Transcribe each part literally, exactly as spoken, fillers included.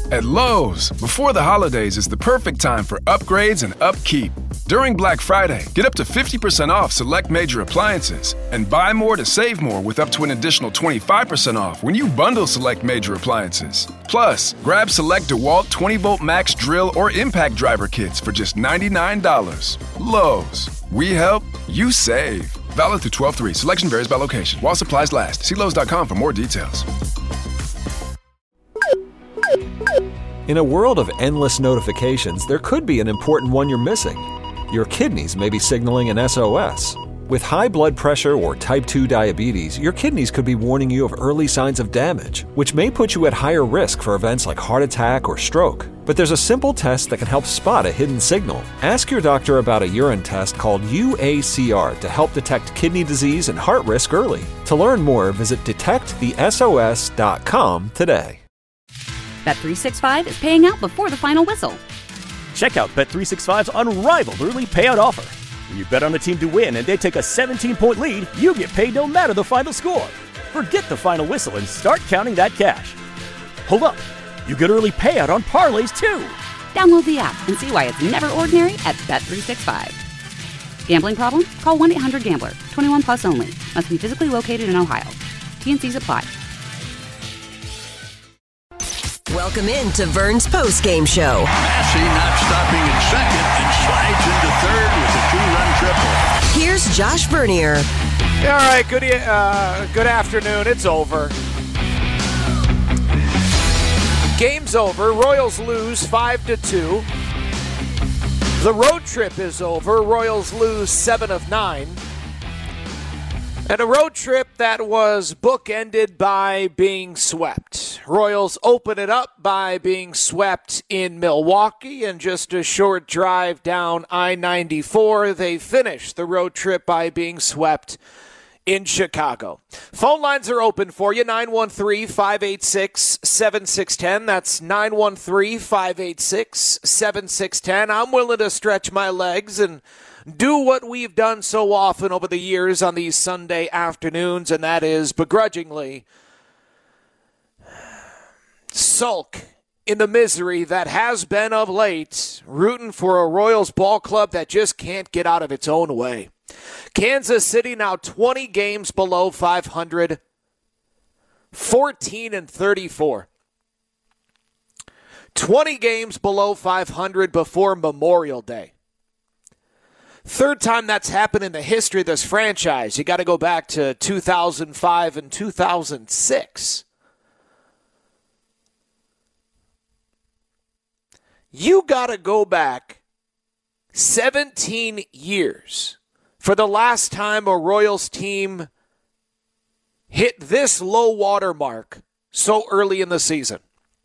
At Lowe's, before the holidays is the perfect time for upgrades and upkeep. During Black Friday, get up to fifty percent off select major appliances and buy more to save more with up to an additional twenty-five percent off when you bundle select major appliances. Plus, grab select DeWalt twenty volt max drill or impact driver kits for just ninety-nine dollars. Lowe's, we help, you save. Valid through twelve three. Selection varies by location. While supplies last. See Lowe's dot com for more details. In a world of endless notifications, there could be an important one you're missing. Your kidneys may be signaling an S O S. With high blood pressure or type two diabetes, your kidneys could be warning you of early signs of damage, which may put you at higher risk for events like heart attack or stroke. But there's a simple test that can help spot a hidden signal. Ask your doctor about a urine test called U A C R to help detect kidney disease and heart risk early. To learn more, visit detect the S O S dot com today. Bet three sixty-five is paying out before the final whistle. Check out Bet three sixty-five's unrivaled early payout offer. When you bet on a team to win and they take a seventeen point lead, you get paid no matter the final score. Forget the final whistle and start counting that cash. Hold up, you get early payout on parlays too. Download the app and see why it's never ordinary at Bet three sixty-five. Gambling problem? Call one eight hundred gambler. twenty-one plus only. Must be physically located in Ohio. T and C's apply. Welcome in to Vern's postgame show. Massey not stopping at second and slides into third with a two-run triple. Here's Josh Vernier. All right, good, uh, good afternoon. It's over. Game's over. Royals lose five to two. The road trip is over. Royals lose seven of nine. And a road trip that was bookended by being swept. Royals open it up by being swept in Milwaukee, and just a short drive down I ninety-four, they finish the road trip by being swept in Chicago. Phone lines are open for you, nine one three, five eight six, seven six one zero. That's nine one three, five eight six, seven six one zero. I'm willing to stretch my legs and do what we've done so often over the years on these Sunday afternoons, and that is begrudgingly sulk in the misery that has been of late, rooting for a Royals ball club that just can't get out of its own way. Kansas City now twenty games below five hundred, fourteen and thirty-four. twenty games below five hundred before Memorial Day. Third time that's happened in the history of this franchise. You got to go back to two thousand five and two thousand six. You got to go back seventeen years for the last time a Royals team hit this low water mark so early in the season.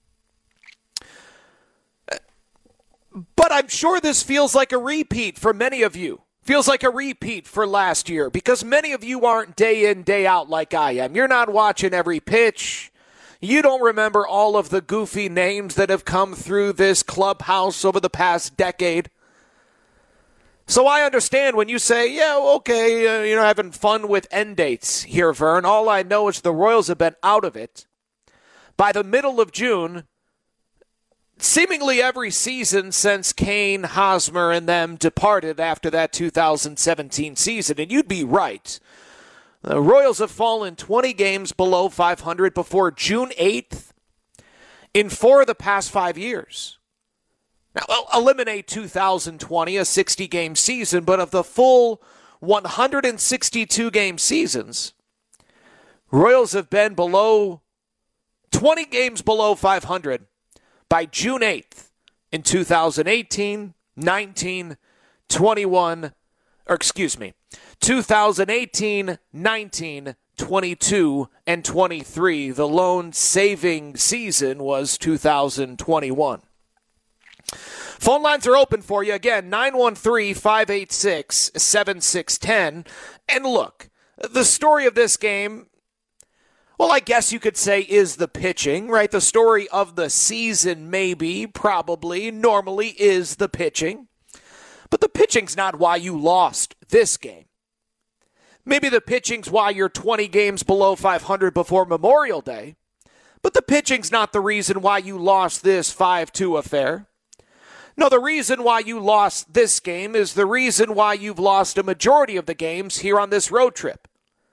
But I'm sure this feels like a repeat for many of you. Feels like a repeat for last year because many of you aren't day in, day out like I am. You're not watching every pitch. You don't remember all of the goofy names that have come through this clubhouse over the past decade. So I understand when you say, yeah, okay, uh, you know, having fun with end dates here, Vern. All I know is the Royals have been out of it by the middle of June, seemingly every season since Kane, Hosmer, and them departed after that two thousand seventeen season. And you'd be right. The Royals have fallen twenty games below five hundred before June eighth in four of the past five years. Now, well, eliminate two thousand twenty, a sixty-game season, but of the full one hundred sixty-two game seasons, Royals have been below twenty games below five hundred by June eighth in two thousand eighteen, nineteen, twenty-one, or excuse me, two thousand eighteen, nineteen, twenty-two, and twenty-three. The lone saving season was two thousand twenty-one. Phone lines are open for you. Again, nine one three, five eight six, seven six one zero. And look, the story of this game, well, I guess you could say is the pitching, right? The story of the season, maybe, probably, normally is the pitching. But the pitching's not why you lost this game. Maybe the pitching's why you're twenty games below five hundred before Memorial Day. But the pitching's not the reason why you lost this five two affair. No, the reason why you lost this game is the reason why you've lost a majority of the games here on this road trip.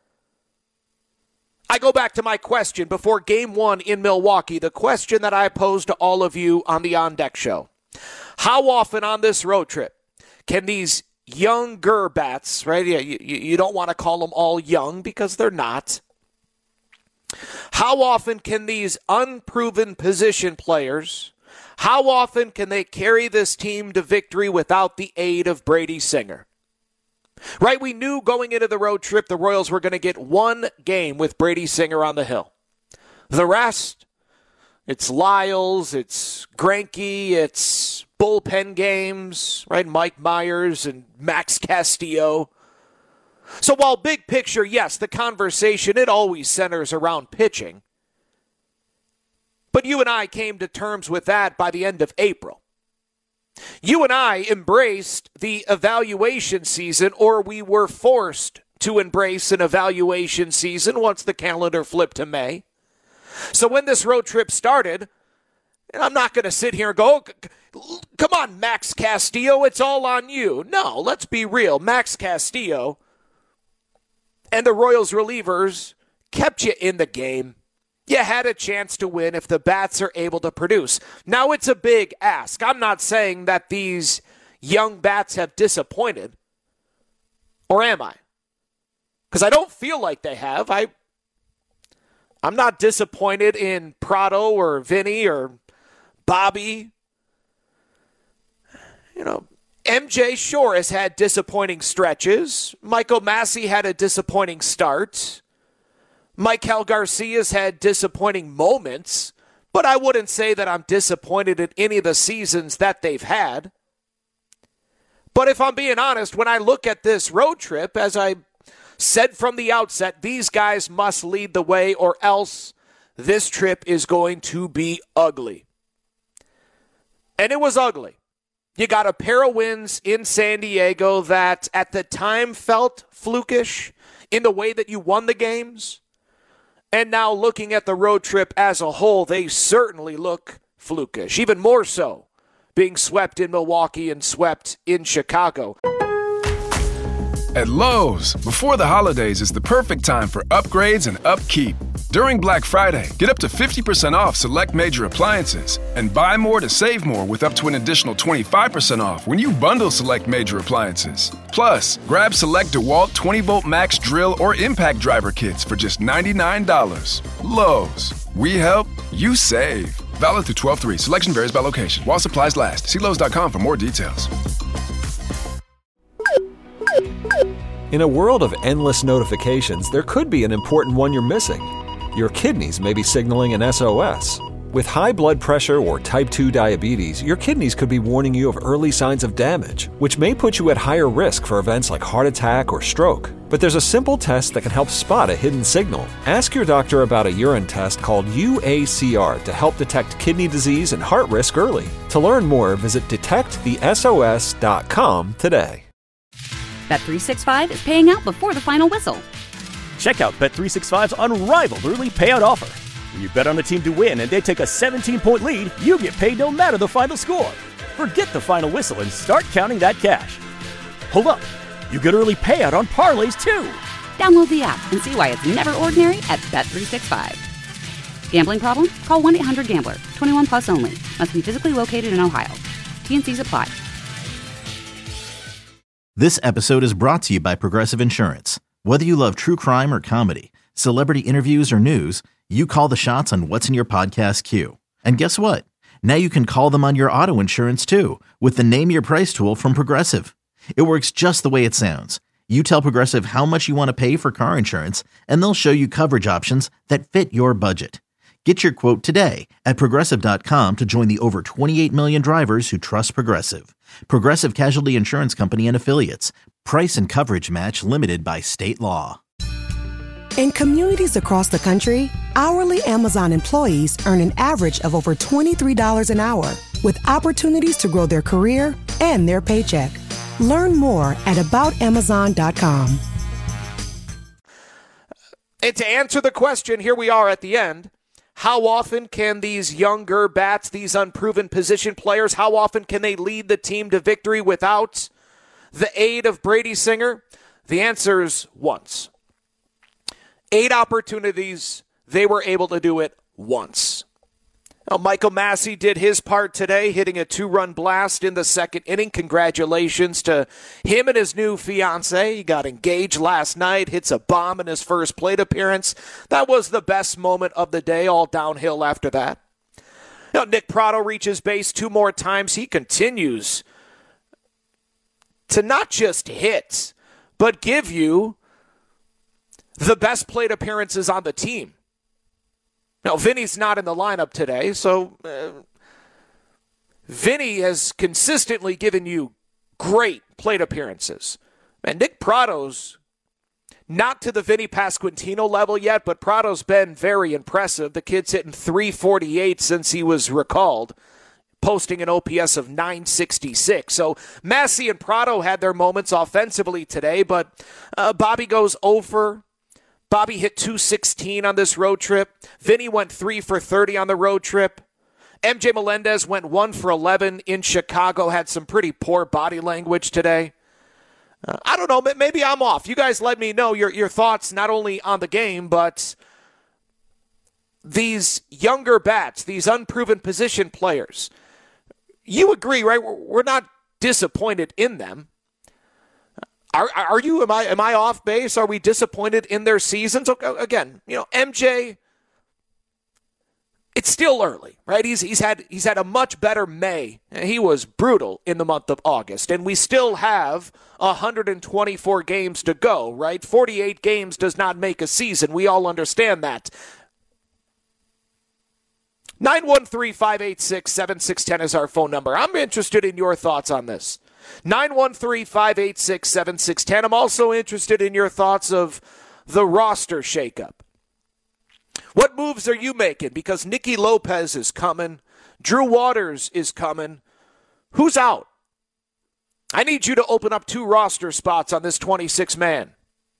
I go back to my question before game one in Milwaukee, the question that I posed to all of you on the On Deck show. How often on this road trip can these younger bats, right? You, you, you don't want to call them all young because they're not. How often can these unproven position players, how often can they carry this team to victory without the aid of Brady Singer? Right, we knew going into the road trip the Royals were going to get one game with Brady Singer on the hill. The rest, it's Lyles, it's Greinke, it's bullpen games, right? Mike Myers and Max Castillo. So while big picture, yes, the conversation, it always centers around pitching. But you and I came to terms with that by the end of April. You and I embraced the evaluation season, or we were forced to embrace an evaluation season once the calendar flipped to May. So when this road trip started, and I'm not going to sit here and go, come on, Max Castillo, it's all on you. No, let's be real. Max Castillo and the Royals relievers kept you in the game. You had a chance to win if the bats are able to produce. Now, it's a big ask. I'm not saying that these young bats have disappointed. Or am I? Because I don't feel like they have. I, I'm not disappointed in Prado or Vinny or Bobby. You know, M J sure has had disappointing stretches. Michael Massey had a disappointing start. Maikel Garcia's had disappointing moments, but I wouldn't say that I'm disappointed in any of the seasons that they've had. But if I'm being honest, when I look at this road trip, as I said from the outset, these guys must lead the way or else this trip is going to be ugly. And it was ugly. You got a pair of wins in San Diego that at the time felt flukish in the way that you won the games. And now looking at the road trip as a whole, they certainly look flukish. Even more so, being swept in Milwaukee and swept in Chicago. At Lowe's, before the holidays is the perfect time for upgrades and upkeep. During Black Friday, get up to fifty percent off select major appliances and buy more to save more with up to an additional twenty-five percent off when you bundle select major appliances. Plus, grab select DeWalt twenty volt max drill or impact driver kits for just ninety-nine dollars. Lowe's, we help, you save. Valid through twelve three. Selection varies by location. While supplies last. See Lowe's dot com for more details. In a world of endless notifications, there could be an important one you're missing. Your kidneys may be signaling an S O S. With high blood pressure or type two diabetes, your kidneys could be warning you of early signs of damage, which may put you at higher risk for events like heart attack or stroke. But there's a simple test that can help spot a hidden signal. Ask your doctor about a urine test called U A C R to help detect kidney disease and heart risk early. To learn more, visit detect the S O S dot com today. Bet three sixty-five is paying out before the final whistle. Check out Bet three sixty-five's unrivaled early payout offer. When you bet on a team to win and they take a seventeen point lead, you get paid no matter the final score. Forget the final whistle and start counting that cash. Hold up, you get early payout on parlays too. Download the app and see why it's never ordinary at Bet three sixty-five. Gambling problem? Call one eight hundred gambler. twenty-one plus only. Must be physically located in Ohio. T and C's apply. This episode is brought to you by Progressive Insurance. Whether you love true crime or comedy, celebrity interviews or news, you call the shots on what's in your podcast queue. And guess what? Now you can call them on your auto insurance too with the Name Your Price tool from Progressive. It works just the way it sounds. You tell Progressive how much you want to pay for car insurance, and they'll show you coverage options that fit your budget. Get your quote today at Progressive dot com to join the over twenty-eight million drivers who trust Progressive. Progressive Casualty Insurance Company and Affiliates. Price and coverage match limited by state law. In communities across the country, hourly Amazon employees earn an average of over twenty-three dollars an hour, with opportunities to grow their career and their paycheck. Learn more at about amazon dot com. And to answer the question, here we are at the end. how often can these younger bats, these unproven position players, how often can they lead the team to victory without the aid of Brady Singer? The answer is once. Eight opportunities, they were able to do it once. Now, Michael Massey did his part today, hitting a two-run blast in the second inning. Congratulations to him and his new fiancée. He got engaged last night, hits a bomb in his first plate appearance. That was the best moment of the day, all downhill after that. You know, Nick Pratto reaches base two more times. He continues to not just hit, but give you the best plate appearances on the team. Now, Vinny's not in the lineup today, so uh, Vinny has consistently given you great plate appearances. And Nick Pratto's not to the Vinny Pasquantino level yet, but Pratto's been very impressive. The kid's hitting three forty-eight since he was recalled, posting an O P S of nine sixty-six. So Massey and Pratto had their moments offensively today, but uh, Bobby goes over. Bobby hit two sixteen on this road trip. Vinny went three for thirty on the road trip. M J Melendez went one for eleven in Chicago, had some pretty poor body language today. Uh, I don't know, maybe I'm off. You guys let me know your, your thoughts not only on the game, but these younger bats, these unproven position players. You agree, right? We're not disappointed in them. Are are you? Am I? Am I off base? Are we disappointed in their seasons? Okay, again, you know, M J. It's still early, right? He's he's had he's had a much better May. He was brutal in the month of August, and we still have one hundred twenty-four games to go, right? forty-eight games does not make a season. We all understand that. nine one three, five eight six, seven six one zero is our phone number. I'm interested in your thoughts on this. nine one three, five eight six, seven six one zero. I'm also interested in your thoughts of the roster shakeup. What moves are you making? Because Nicky Lopez is coming. Drew Waters is coming. Who's out? I need you to open up two roster spots on this twenty-six man.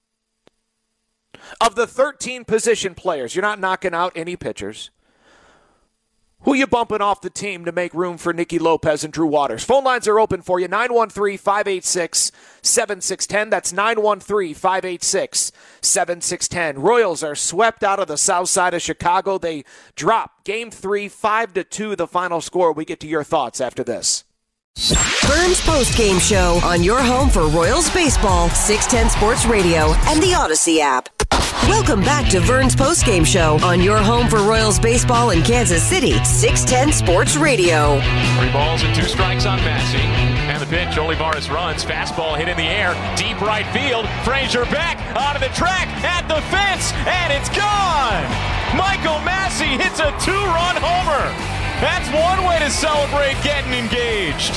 Of the thirteen position players, you're not knocking out any pitchers. Who you bumping off the team to make room for Nicky Lopez and Drew Waters? Phone lines are open for you, nine one three, five eight six, seven six one zero. That's nine one three, five eight six, seven six one zero. Royals are swept out of the south side of Chicago. They drop game three, five to two, the final score. We get to your thoughts after this. Burns Post-Game Show on your home for Royals baseball, six ten Sports Radio, and the Odyssey app. Welcome back to Vern's Post-Game Show on your home for Royals baseball in Kansas City, six ten Sports Radio. Three balls and two strikes on Massey. And the pitch, Olivares runs. Fastball hit in the air. Deep right field. Frazier back onto the track at the fence. And it's gone! Michael Massey hits a two-run homer. That's one way to celebrate getting engaged.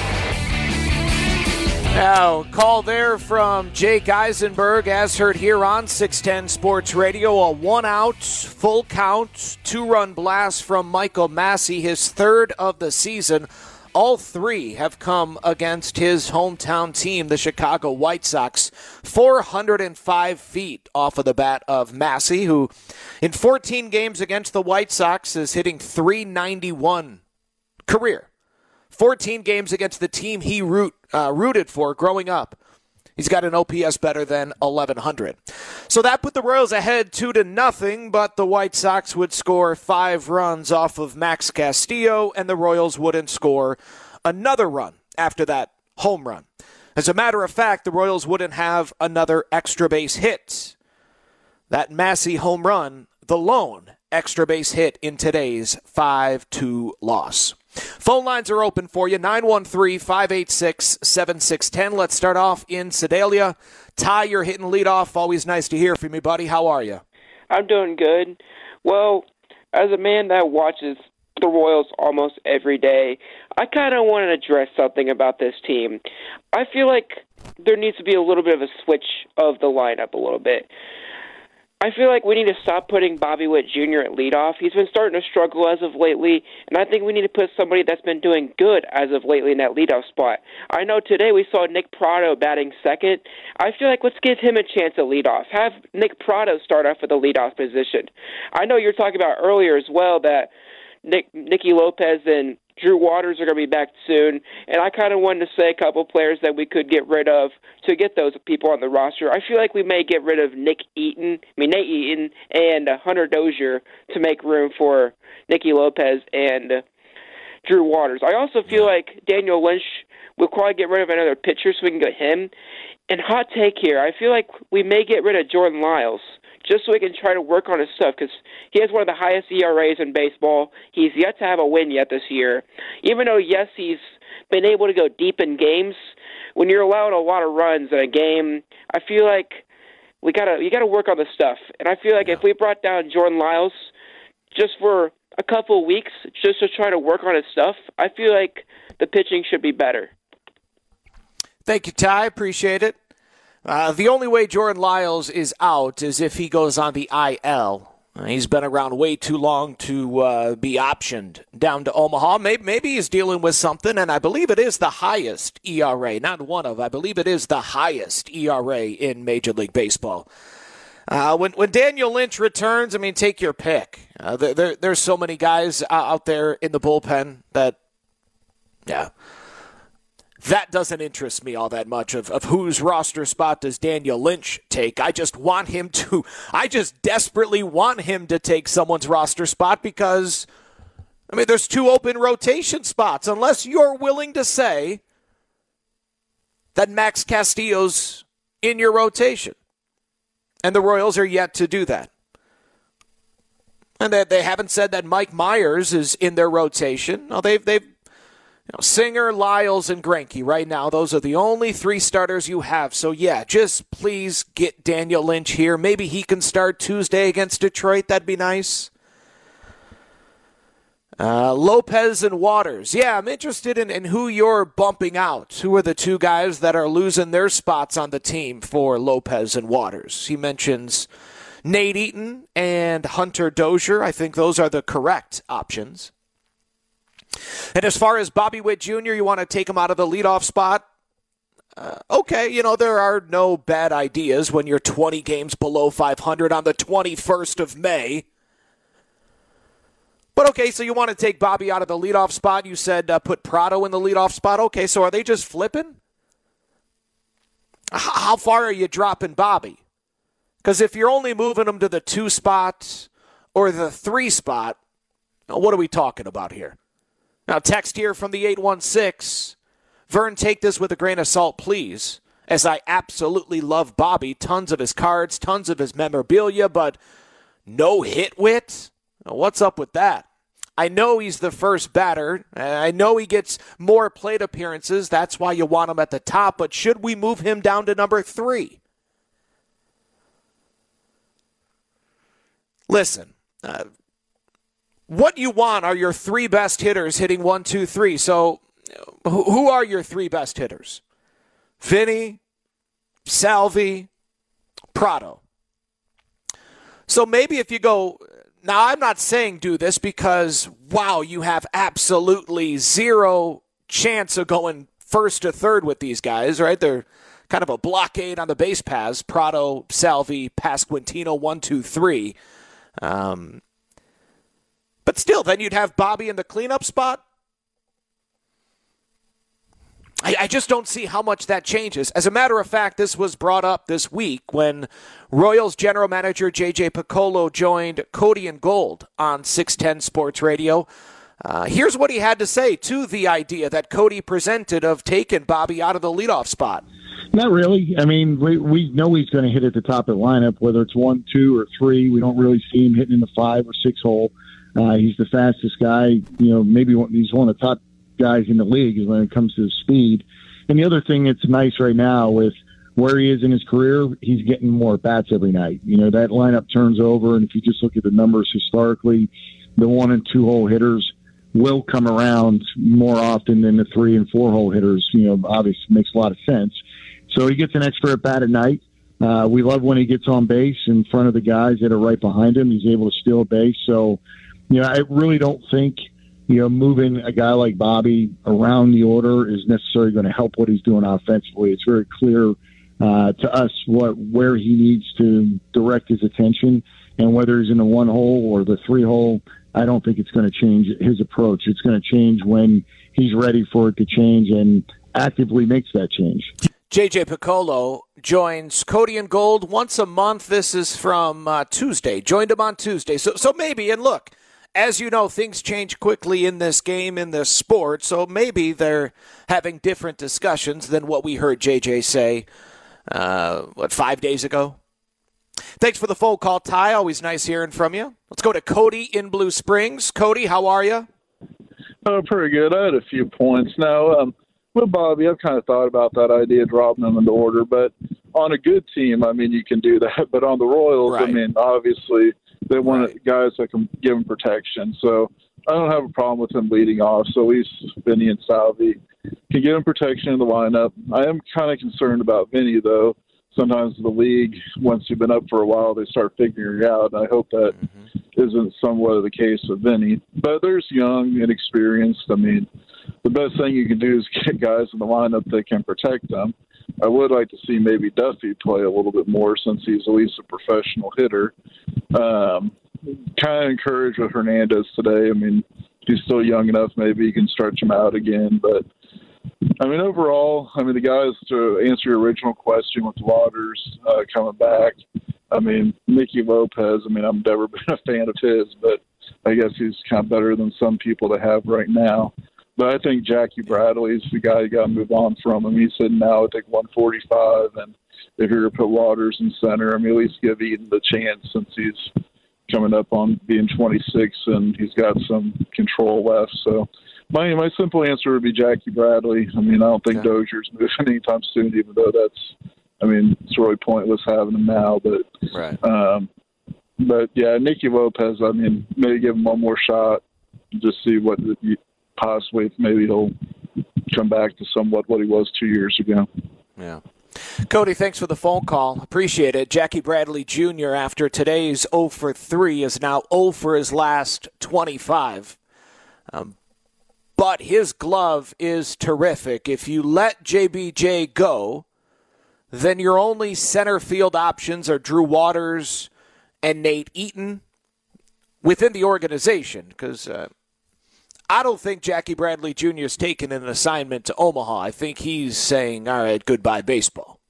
Now, call there from Jake Eisenberg, as heard here on six ten Sports Radio. A one-out, full count, two-run blast from Michael Massey, his third of the season. All three have come against his hometown team, the Chicago White Sox. four hundred five feet off of the bat of Massey, who in fourteen games against the White Sox is hitting three ninety-one career. fourteen games against the team he root, uh, rooted for growing up. He's got an O P S better than eleven hundred. So that put the Royals ahead two to nothing, but the White Sox would score five runs off of Max Castillo, and the Royals wouldn't score another run after that home run. As a matter of fact, the Royals wouldn't have another extra base hit. That Massey home run, the lone extra base hit in today's five two loss. Phone lines are open for you, nine one three, five eight six, seven six one zero. Let's start off in Sedalia. Ty, you're hitting leadoff. Always nice to hear from you, buddy. How are you? I'm doing good. Well, as a man that watches the Royals almost every day, I kind of want to address something about this team. I feel like there needs to be a little bit of a switch of the lineup a little bit. I feel like we need to stop putting Bobby Witt Junior at leadoff. He's been starting to struggle as of lately, and I think we need to put somebody that's been doing good as of lately in that leadoff spot. I know today we saw Nick Pratto batting second. I feel like let's give him a chance at leadoff. Have Nick Pratto start off with the leadoff position. I know you were talking about earlier as well that Nick, Nicky Lopez and Drew Waters are going to be back soon, and I kind of wanted to say a couple players that we could get rid of to get those people on the roster. I feel like we may get rid of Nick Eaton, I mean Nate Eaton, and uh, Hunter Dozier to make room for Nicky Lopez and uh, Drew Waters. I also feel like Daniel Lynch will probably get rid of another pitcher so we can get him. And hot take here, I feel like we may get rid of Jordan Lyles, just so he can try to work on his stuff, because he has one of the highest E R As in baseball. He's yet to have a win yet this year. Even though, yes, he's been able to go deep in games, when you're allowing a lot of runs in a game, I feel like we gotta you gotta work on the stuff. And I feel like yeah. if we brought down Jordan Lyles just for a couple of weeks, just to try to work on his stuff, I feel like the pitching should be better. Thank you, Ty. Appreciate it. Uh, the only way Jordan Lyles is out is if he goes on the I L. Uh, he's been around way too long to uh, be optioned down to Omaha. Maybe, maybe he's dealing with something, and I believe it is the highest E R A. Not one of, I believe it is the highest E R A in Major League Baseball. Uh, when when Daniel Lynch returns, I mean, take your pick. Uh, there, there, there's so many guys out there in the bullpen that, yeah, that doesn't interest me all that much of, of whose roster spot does Daniel Lynch take. I just want him to, I just desperately want him to take someone's roster spot because, I mean, there's two open rotation spots. Unless you're willing to say that Max Castillo's in your rotation. And the Royals are yet to do that. And they, they haven't said that Mike Myers is in their rotation. No, they've, they've, You know, Singer, Lyles, and Greinke right now, those are the only three starters you have. So, yeah, just please get Daniel Lynch here. Maybe he can start Tuesday against Detroit. That'd be nice. Uh, Lopez and Waters. Yeah, I'm interested in, in who you're bumping out. Who are the two guys that are losing their spots on the team for Lopez and Waters? He mentions Nate Eaton and Hunter Dozier. I think those are the correct options. And as far as Bobby Witt Junior, you want to take him out of the leadoff spot? Uh, okay, you know, there are no bad ideas when you're twenty games below five hundred on the twenty-first of May. But okay, so you want to take Bobby out of the leadoff spot. You said uh, put Pratto in the leadoff spot. Okay, so are they just flipping? H- how far are you dropping Bobby? Because if you're only moving him to the two spot or the three spot, what are we talking about here? Now, text here from the eight one six. Vern, take this with a grain of salt, please, as I absolutely love Bobby. Tons of his cards, tons of his memorabilia, but no hit wit? What's up with that? I know he's the first batter. I know he gets more plate appearances. That's why you want him at the top, but should we move him down to number three? Listen, uh, what you want are your three best hitters hitting one, two, three. So who are your three best hitters? Vinny, Salvi, Pratto. So maybe if you go, now I'm not saying do this because, wow, you have absolutely zero chance of going first to third with these guys, right? They're kind of a blockade on the base paths. Pratto, Salvi, Pasquantino, one, two, three. Um, but still, then you'd have Bobby in the cleanup spot. I, I just don't see how much that changes. As a matter of fact, this was brought up this week when Royals general manager J J Piccolo joined Cody and Gold on six ten Sports Radio. Uh, here's what he had to say to the idea that Cody presented of taking Bobby out of the leadoff spot. Not really. I mean, we, we know he's going to hit at the top of the lineup, whether it's one, two, or three. We don't really see him hitting in the five or six hole. Uh, he's the fastest guy. You know, maybe one, he's one of the top guys in the league when it comes to his speed. And the other thing that's nice right now with where he is in his career, he's getting more bats every night. You know, that lineup turns over, and if you just look at the numbers historically, the one and two hole hitters will come around more often than the three and four hole hitters. You know, obviously makes a lot of sense. So he gets an extra at bat at night. Uh, we love when he gets on base in front of the guys that are right behind him. He's able to steal a base. So, you know, I really don't think, you know, moving a guy like Bobby around the order is necessarily going to help what he's doing offensively. It's very clear uh, to us what where he needs to direct his attention, and whether he's in the one hole or the three hole, I don't think it's going to change his approach. It's going to change when he's ready for it to change and actively makes that change. J J Piccolo joins Cody and Gold once a month. This is from uh, Tuesday. Joined him on Tuesday. So, so maybe, and look, as you know, things change quickly in this game, in this sport, so maybe they're having different discussions than what we heard J J say, uh, what, five days ago? Thanks for the phone call, Ty. Always nice hearing from you. Let's go to Cody in Blue Springs. Cody, how are you? Oh, pretty good. I had a few points. Now, um, with Bobby, I've kind of thought about that idea of dropping him into order, but on a good team, I mean, you can do that. But on the Royals, right. I mean, obviously, they want right. guys that can give him protection. So I don't have a problem with him leading off. So at least Vinny and Salvi can give him protection in the lineup. I am kind of concerned about Vinny, though. Sometimes the league, once you've been up for a while, they start figuring it out. And I hope that mm-hmm. isn't somewhat of the case with Vinny. But there's young and experienced. I mean, the best thing you can do is get guys in the lineup that can protect them. I would like to see maybe Duffy play a little bit more since he's at least a professional hitter. Um, kind of encouraged with Hernandez today. I mean, he's still young enough. Maybe he can stretch him out again. But, I mean, overall, I mean, the guys, to answer your original question with Waters uh, coming back, I mean, Nicky Lopez, I mean, I've never been a fan of his, but I guess he's kind of better than some people to have right now. But I think Jackie Bradley's the guy you got to move on from him. He's sitting now at, I think, one forty-five, and if you're going to put Waters in center, I mean, at least give Eden the chance since he's coming up on being twenty-six and he's got some control left. So my my simple answer would be Jackie Bradley. I mean, I don't think yeah. Dozier's moving anytime soon, even though that's, I mean, it's really pointless having him now. But, right. um, but yeah, Nicky Lopez, I mean, maybe give him one more shot, just see what the, possibly if maybe he'll come back to somewhat what he was two years ago. Yeah. Cody, thanks for the phone call. Appreciate it. Jackie Bradley Junior, after today's oh for three, is now oh for his last twenty-five. Um, but his glove is terrific. If you let J B J go, then your only center field options are Drew Waters and Nate Eaton within the organization, because uh, I don't think Jackie Bradley Junior is taking an assignment to Omaha. I think he's saying, all right, goodbye baseball.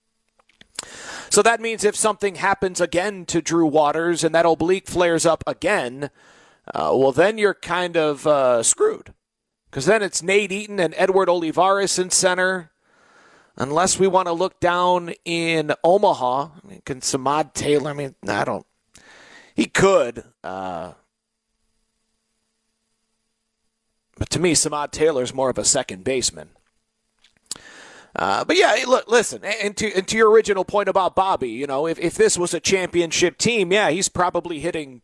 So that means if something happens again to Drew Waters and that oblique flares up again, uh, well, then you're kind of uh, screwed. Because then it's Nate Eaton and Edward Olivares in center. Unless we want to look down in Omaha. I mean, can Samad Taylor, I mean, I don't. He could. Uh, But to me, Samad Taylor's more of a second baseman. Uh, but yeah, look, listen, and to, and to your original point about Bobby, you know, if, if this was a championship team, yeah, he's probably hitting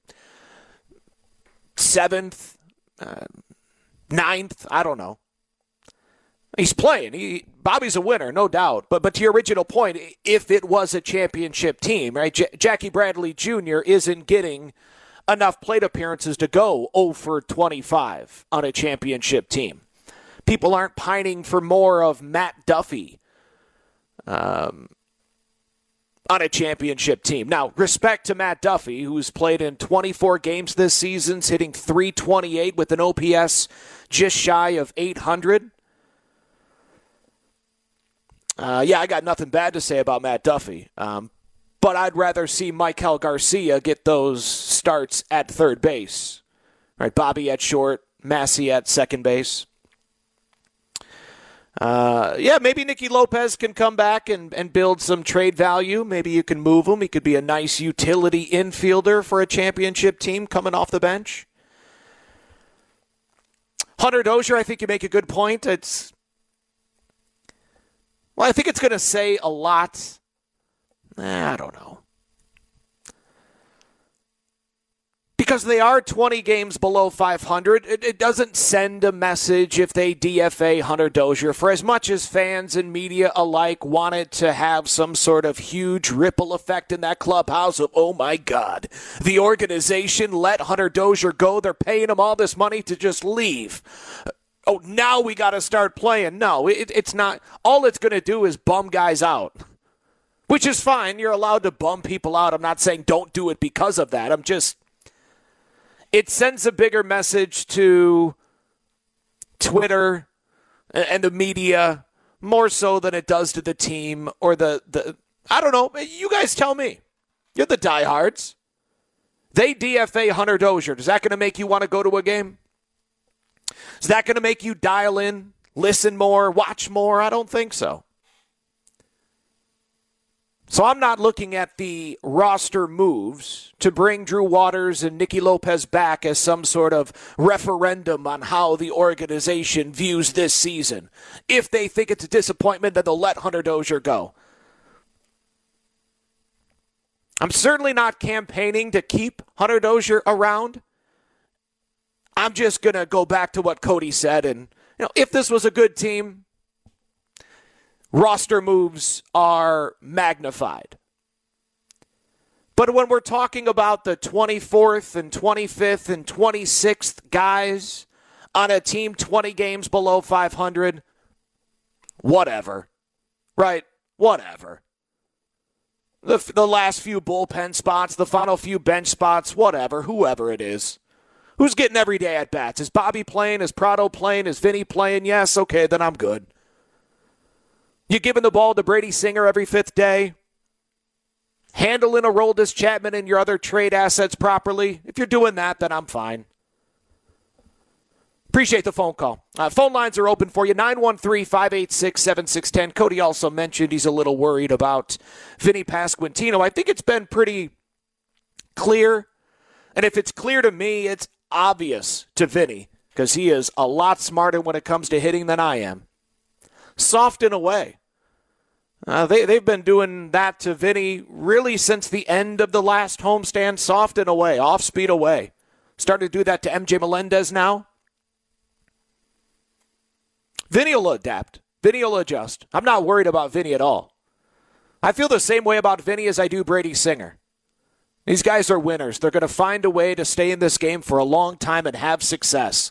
seventh, uh, ninth, I don't know. He's playing. He, Bobby's a winner, no doubt. But but to your original point, if it was a championship team, right, J- Jackie Bradley Junior isn't getting enough plate appearances to go oh for twenty-five on a championship team. People aren't pining for more of Matt Duffy um, on a championship team. Now, respect to Matt Duffy, who's played in twenty-four games this season, hitting three twenty-eight with an O P S just shy of eight hundred. Uh, yeah, I got nothing bad to say about Matt Duffy. Um, But I'd rather see Michael Garcia get those starts at third base. Right, Bobby at short, Massey at second base. Uh, yeah, maybe Nicky Lopez can come back and, and build some trade value. Maybe you can move him. He could be a nice utility infielder for a championship team coming off the bench. Hunter Dozier, I think you make a good point. It's well, I think it's going to say a lot. I don't know. Because they are twenty games below five hundred, it, it doesn't send a message if they D F A Hunter Dozier. For as much as fans and media alike wanted to have some sort of huge ripple effect in that clubhouse of, oh my God, the organization let Hunter Dozier go. They're paying him all this money to just leave. Oh, now we got to start playing. No, it, it's not. All it's going to do is bum guys out, which is fine. You're allowed to bum people out. I'm not saying don't do it because of that. I'm just... It sends a bigger message to Twitter and the media more so than it does to the team or the, the I don't know. You guys tell me. You're the diehards. They D F A Hunter Dozier. Is that going to make you want to go to a game? Is that going to make you dial in, listen more, watch more? I don't think so. So I'm not looking at the roster moves to bring Drew Waters and Nicky Lopez back as some sort of referendum on how the organization views this season. If they think it's a disappointment, then they'll let Hunter Dozier go. I'm certainly not campaigning to keep Hunter Dozier around. I'm just going to go back to what Cody said. And you know, if this was a good team, roster moves are magnified. But when we're talking about the twenty-fourth and twenty-fifth and twenty-sixth guys on a team twenty games below five hundred, whatever. Right? Whatever. The, the last few bullpen spots, the final few bench spots, whatever, whoever it is. Who's getting every day at bats? Is Bobby playing? Is Prado playing? Is Vinny playing? Yes, okay, then I'm good. You giving the ball to Brady Singer every fifth day? Handling Aroldis Chapman and your other trade assets properly? If you're doing that, then I'm fine. Appreciate the phone call. Uh, phone lines are open for you, nine one three, five eight six, seven six one zero. Cody also mentioned he's a little worried about Vinny Pasquantino. I think it's been pretty clear, and if it's clear to me, it's obvious to Vinny, because he is a lot smarter when it comes to hitting than I am. Soft in a way. Uh, they, they've been doing that to Vinny really since the end of the last homestand. Soft in a way, off speed away. Starting to do that to M J Melendez now. Vinny will adapt. Vinny will adjust. I'm not worried about Vinny at all. I feel the same way about Vinny as I do Brady Singer. These guys are winners. They're going to find a way to stay in this game for a long time and have success.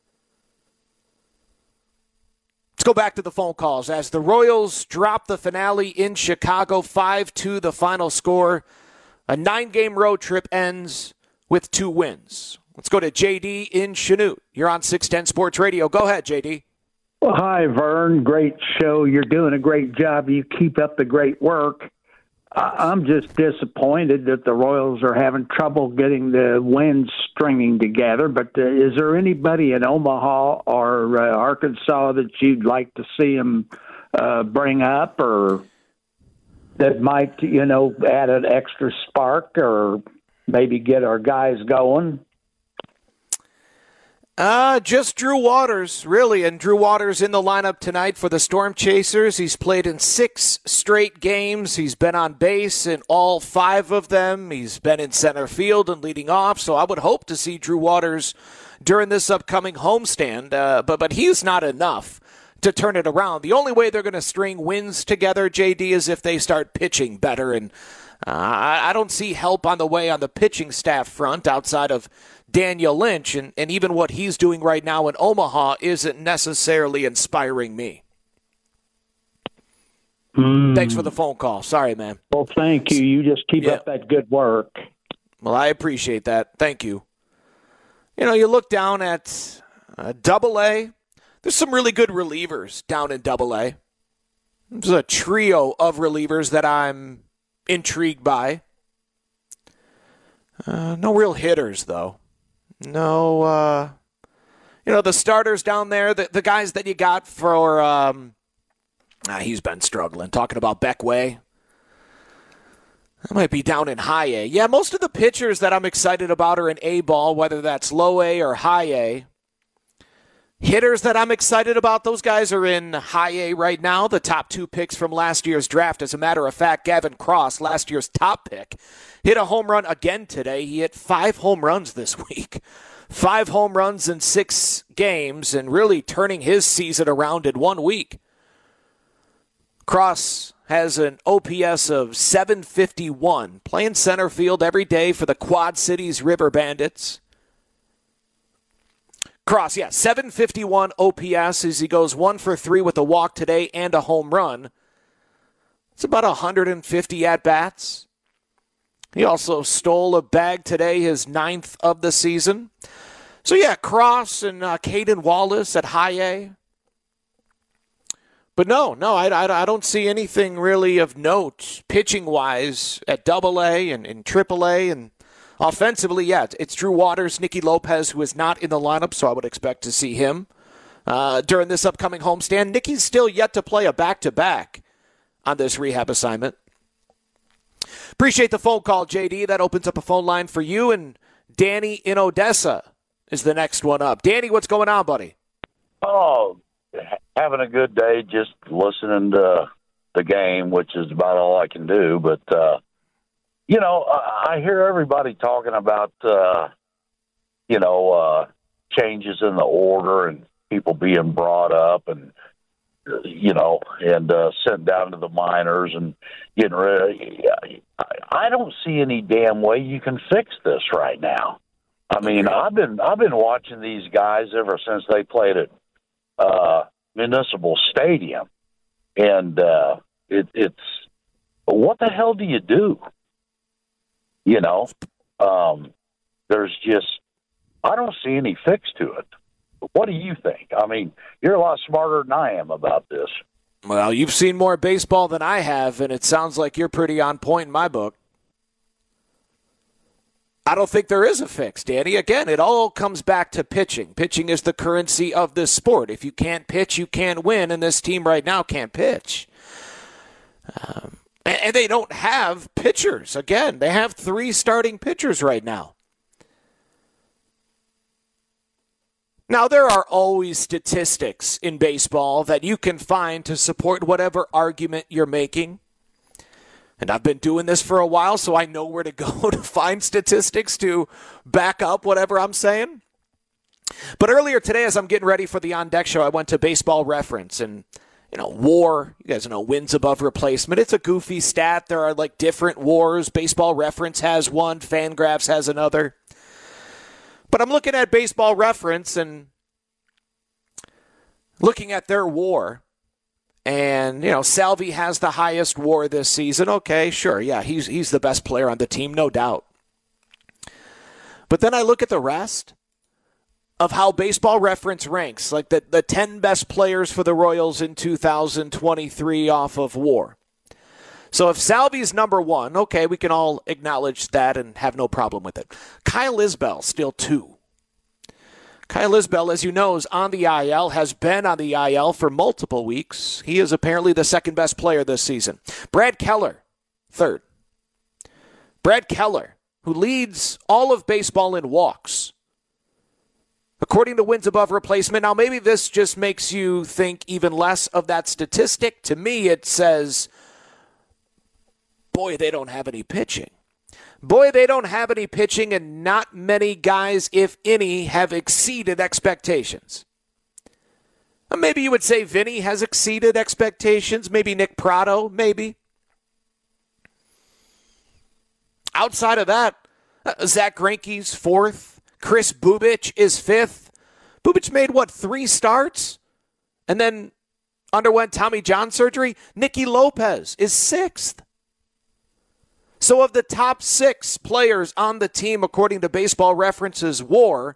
Let's go back to the phone calls. As the Royals drop the finale in Chicago, five two the final score. A nine-game road trip ends with two wins. Let's go to J D in Chanute. You're on six ten Sports Radio. Go ahead, J D. Well, hi, Vern. Great show. You're doing a great job. You keep up the great work. I'm just disappointed that the Royals are having trouble getting the wins stringing together. But uh, is there anybody in Omaha or uh, Arkansas that you'd like to see them uh, bring up, or that might, you know, add an extra spark or maybe get our guys going? Uh, just Drew Waters, really, and Drew Waters in the lineup tonight for the Storm Chasers. He's played in six straight games. He's been on base in all five of them. He's been in center field and leading off, so I would hope to see Drew Waters during this upcoming homestand, uh, but, but he's not enough to turn it around. The only way they're going to string wins together, J D, is if they start pitching better, and uh, I, I don't see help on the way on the pitching staff front outside of Daniel Lynch, and, and even what he's doing right now in Omaha isn't necessarily inspiring me. Mm. Thanks for the phone call. Sorry, man. Well, thank you. You just keep yeah. up that good work. Well, I appreciate that. Thank you. You know, you look down at uh, Double A. There's some really good relievers down in Double A. There's a trio of relievers that I'm intrigued by. Uh, no real hitters, though. No, uh, you know, the starters down there, the, the guys that you got for, um, ah, he's been struggling. Talking about Beckway. That might be down in high A. Yeah, most of the pitchers that I'm excited about are in A ball, whether that's low A or high A. Hitters that I'm excited about, those guys are in high A right now, the top two picks from last year's draft. As a matter of fact, Gavin Cross, last year's top pick, hit a home run again today. He hit five home runs this week. Five home runs in six games and really turning his season around in one week. Cross has an O P S of seven fifty-one, playing center field every day for the Quad Cities River Bandits. Cross, yeah, seven fifty-one O P S as he goes one for three with a walk today and a home run. It's about one hundred fifty at-bats. He also stole a bag today, his ninth of the season. So, yeah, Cross and uh, Caden Wallace at high A. But no, no, I, I, I don't see anything really of note pitching-wise at double A and, and triple A. And offensively, yeah, it's Drew Waters, Nicky Lopez, who is not in the lineup, so I would expect to see him uh, during this upcoming homestand. Nicky's still yet to play a back-to-back on this rehab assignment. Appreciate the phone call, J D. That opens up a phone line for you, and Danny in Odessa is the next one up. Danny, what's going on, buddy? Oh, having a good day, just listening to the game, which is about all I can do. But, uh, you know, I hear everybody talking about, uh, you know, uh, changes in the order and people being brought up and, you know, and uh, sent down to the minors and getting rid of. I don't see any damn way you can fix this right now. I mean, I've been I've been watching these guys ever since they played at uh, Municipal Stadium, and uh, it, it's what the hell do you do? You know, um, there's just I don't see any fix to it. What do you think? I mean, you're a lot smarter than I am about this. Well, you've seen more baseball than I have, and it sounds like you're pretty on point in my book. I don't think there is a fix, Danny. Again, it all comes back to pitching. Pitching is the currency of this sport. If you can't pitch, you can't win, and this team right now can't pitch. Um, and, and they don't have pitchers. Again, they have three starting pitchers right now. Now, there are always statistics in baseball that you can find to support whatever argument you're making. And I've been doing this for a while, so I know where to go to find statistics to back up whatever I'm saying. But earlier today, as I'm getting ready for the On Deck show, I went to Baseball Reference. And, you know, WAR, you guys know, wins above replacement. It's a goofy stat. There are, like, different WARs. Baseball Reference has one. Fangraphs has another. But I'm looking at Baseball Reference and looking at their WAR. And, you know, Salvi has the highest WAR this season. Okay, sure, yeah, he's he's the best player on the team, no doubt. But then I look at the rest of how Baseball Reference ranks, like the, the ten best players for the Royals in two thousand twenty-three off of WAR. So if Salvi's number one, okay, we can all acknowledge that and have no problem with it. Kyle Isbell, still two. Kyle Isbell, as you know, is on the I L, has been on the I L for multiple weeks. He is apparently the second best player this season. Brad Keller, third. Brad Keller, who leads all of baseball in walks, according to wins above replacement. Now, maybe this just makes you think even less of that statistic. To me, it says, boy, they don't have any pitching. Boy, they don't have any pitching, and not many guys, if any, have exceeded expectations. Maybe you would say Vinny has exceeded expectations. Maybe Nick Pratto, maybe. Outside of that, Zach Greinke's fourth. Chris Bubic is fifth. Bubic made, what, three starts? And then underwent Tommy John surgery? Nicky Lopez is sixth. So of the top six players on the team, according to Baseball Reference's WAR,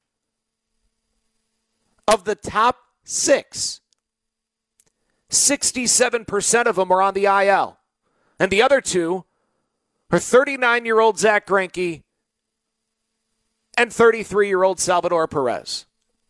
of the top six, sixty-seven percent of them are on the I L. And the other two are thirty-nine-year-old Zach Greinke and thirty-three-year-old Salvador Perez.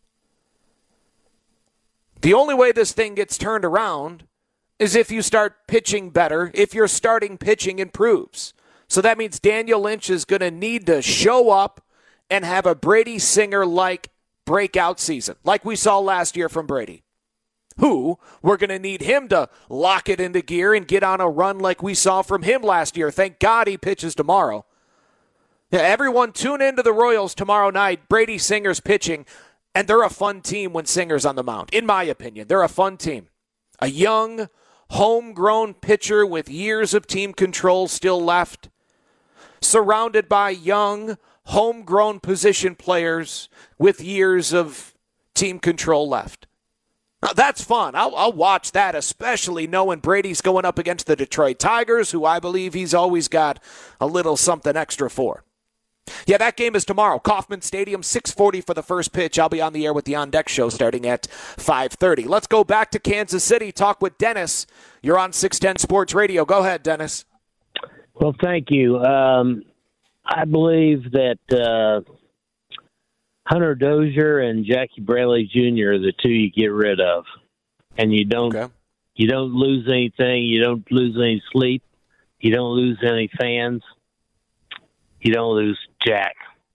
The only way this thing gets turned around is if you start pitching better, if your starting pitching improves. So that means Daniel Lynch is going to need to show up and have a Brady Singer-like breakout season, like we saw last year from Brady, who we're going to need him to lock it into gear and get on a run like we saw from him last year. Thank God he pitches tomorrow. Yeah, everyone tune into the Royals tomorrow night. Brady Singer's pitching, and they're a fun team when Singer's on the mound. In my opinion, they're a fun team. A young, homegrown pitcher with years of team control still left, surrounded by young, homegrown position players with years of team control left. Now, that's fun. I'll, I'll watch that, especially knowing Brady's going up against the Detroit Tigers, who I believe he's always got a little something extra for. Yeah, that game is tomorrow. Kauffman Stadium, six forty for the first pitch. I'll be on the air with the On Deck Show starting at five thirty. Let's go back to Kansas City, talk with Dennis. You're on six ten Sports Radio. Go ahead, Dennis. Well, thank you. Um, I believe that uh, Hunter Dozier and Jackie Bradley Junior are the two you get rid of, and you don't okay. you don't lose anything. You don't lose any sleep. You don't lose any fans. You don't lose Jack.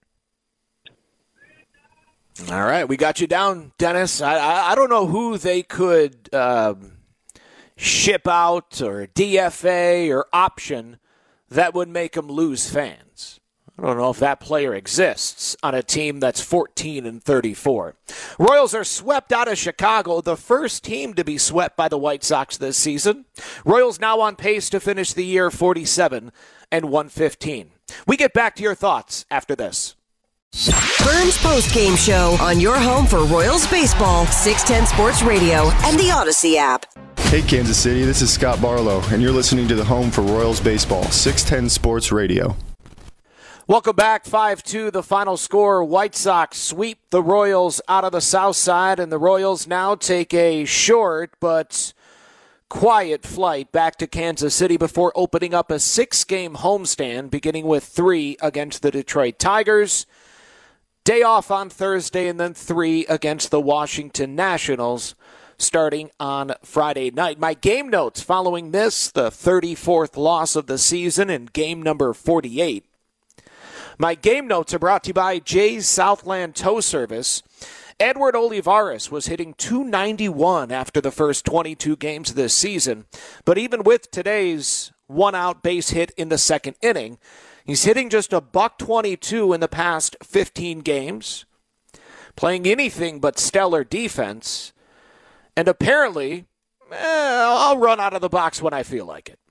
All right, we got you down, Dennis. I I, I don't know who they could um, ship out or D F A or option that would make them lose fans. I don't know if that player exists on a team that's fourteen and thirty-four. Royals are swept out of Chicago, the first team to be swept by the White Sox this season. Royals now on pace to finish the year forty-seven and one fifteen. We get back to your thoughts after this. Burns Post-Game Show on your home for Royals baseball, six ten Sports Radio and the Odyssey app. Hey, Kansas City, this is Scott Barlow, and you're listening to the home for Royals baseball, six ten Sports Radio. Welcome back, five two, the final score. White Sox sweep the Royals out of the South Side, and the Royals now take a short but quiet flight back to Kansas City before opening up a six-game homestand, beginning with three against the Detroit Tigers. Day off on Thursday, and then three against the Washington Nationals starting on Friday night. My game notes following this, the thirty-fourth loss of the season in game number forty-eight. My game notes are brought to you by Jay's Southland Tow Service. Edward Olivares was hitting two ninety-one after the first twenty-two games this season, but even with today's one-out base hit in the second inning, he's hitting just a buck twenty-two in the past fifteen games, playing anything but stellar defense, and apparently, eh, I'll run out of the box when I feel like it.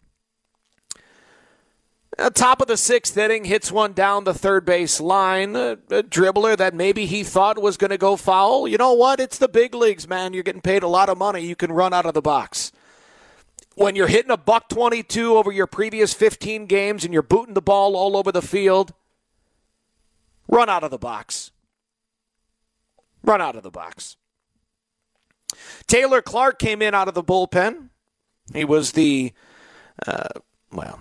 Uh, top of the sixth inning, hits one down the third base line. A, a dribbler that maybe he thought was going to go foul. You know what? It's the big leagues, man. You're getting paid a lot of money. You can run out of the box. When you're hitting a buck twenty-two over your previous fifteen games and you're booting the ball all over the field, run out of the box. Run out of the box. Taylor Clark came in out of the bullpen. He was the, uh, well...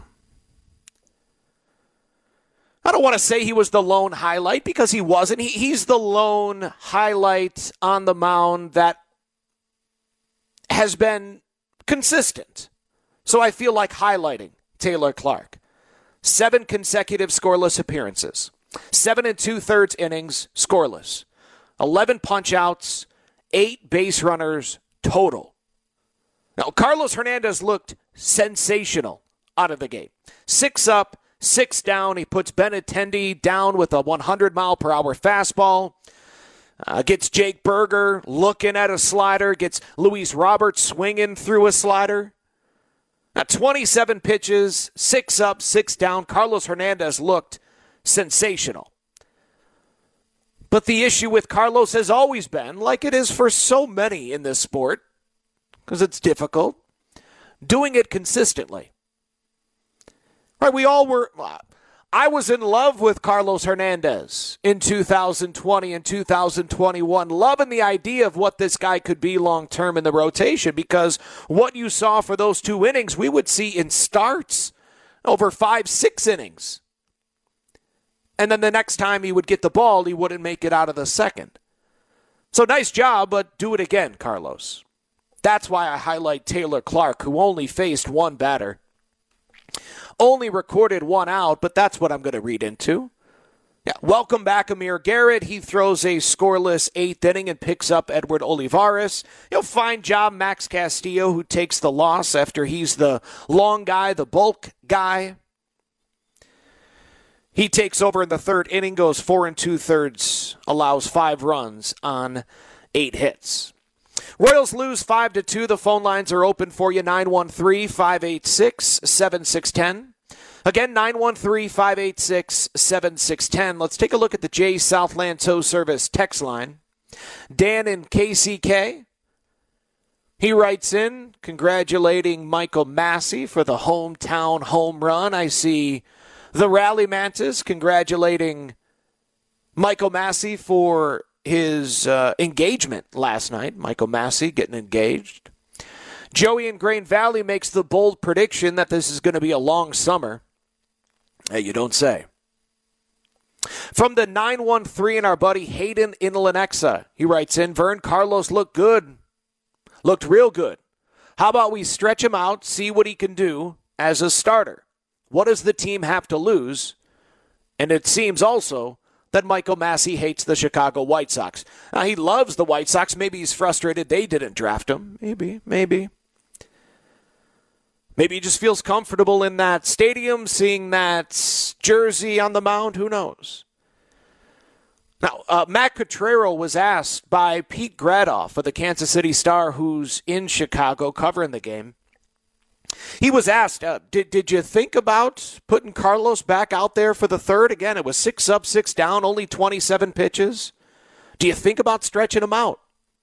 I don't want to say he was the lone highlight because he wasn't. He, he's the lone highlight on the mound that has been consistent. So I feel like highlighting Taylor Clark. Seven consecutive scoreless appearances. Seven and two-thirds innings, scoreless. Eleven punch-outs, eight base runners total. Now, Carlos Hernandez looked sensational out of the gate. Six up, six down. He puts Benintendi down with a one hundred mile per hour fastball. Uh, gets Jake Berger looking at a slider. Gets Luis Roberts swinging through a slider. Now, twenty-seven pitches, six up, six down. Carlos Hernandez looked sensational. But the issue with Carlos has always been, like it is for so many in this sport, because it's difficult, doing it consistently. Right, we all were, I was in love with Carlos Hernandez in two thousand twenty and two thousand twenty-one, loving the idea of what this guy could be long-term in the rotation, because what you saw for those two innings, we would see in starts over five, six innings. And then the next time he would get the ball, he wouldn't make it out of the second. So nice job, but do it again, Carlos. That's why I highlight Taylor Clark, who only faced one batter. Only recorded one out, but that's what I'm going to read into. Yeah, welcome back, Amir Garrett. He throws a scoreless eighth inning and picks up Edward Olivares. He'll fine job Max Castillo, who takes the loss after he's the long guy, the bulk guy. He takes over in the third inning, goes four and two-thirds, allows five runs on eight hits. Royals lose five to two. The phone lines are open for you, nine one three, five eight six, seven six one zero. Again, nine one three, five eight six, seven six one zero. Let's take a look at the Jay Southland Tow Service text line. Dan in K C K. He writes in, congratulating Michael Massey for the hometown home run. I see the Rally Mantis congratulating Michael Massey for his uh, engagement last night. Michael Massey getting engaged. Joey in Grain Valley makes the bold prediction that this is going to be a long summer. Hey, you don't say. From the nine one three and our buddy Hayden in Lenexa, he writes in, Vern, Carlos looked good. Looked real good. How about we stretch him out, see what he can do as a starter? What does the team have to lose? And it seems also that Michael Massey hates the Chicago White Sox. Now, he loves the White Sox. Maybe he's frustrated they didn't draft him. Maybe, maybe. Maybe he just feels comfortable in that stadium, seeing that jersey on the mound. Who knows? Now, uh, Matt Cottrero was asked by Pete Gradoff of the Kansas City Star, who's in Chicago covering the game. He was asked, uh, did, did you think about putting Carlos back out there for the third? Again, it was six up, six down, only twenty-seven pitches. Do you think about stretching him out?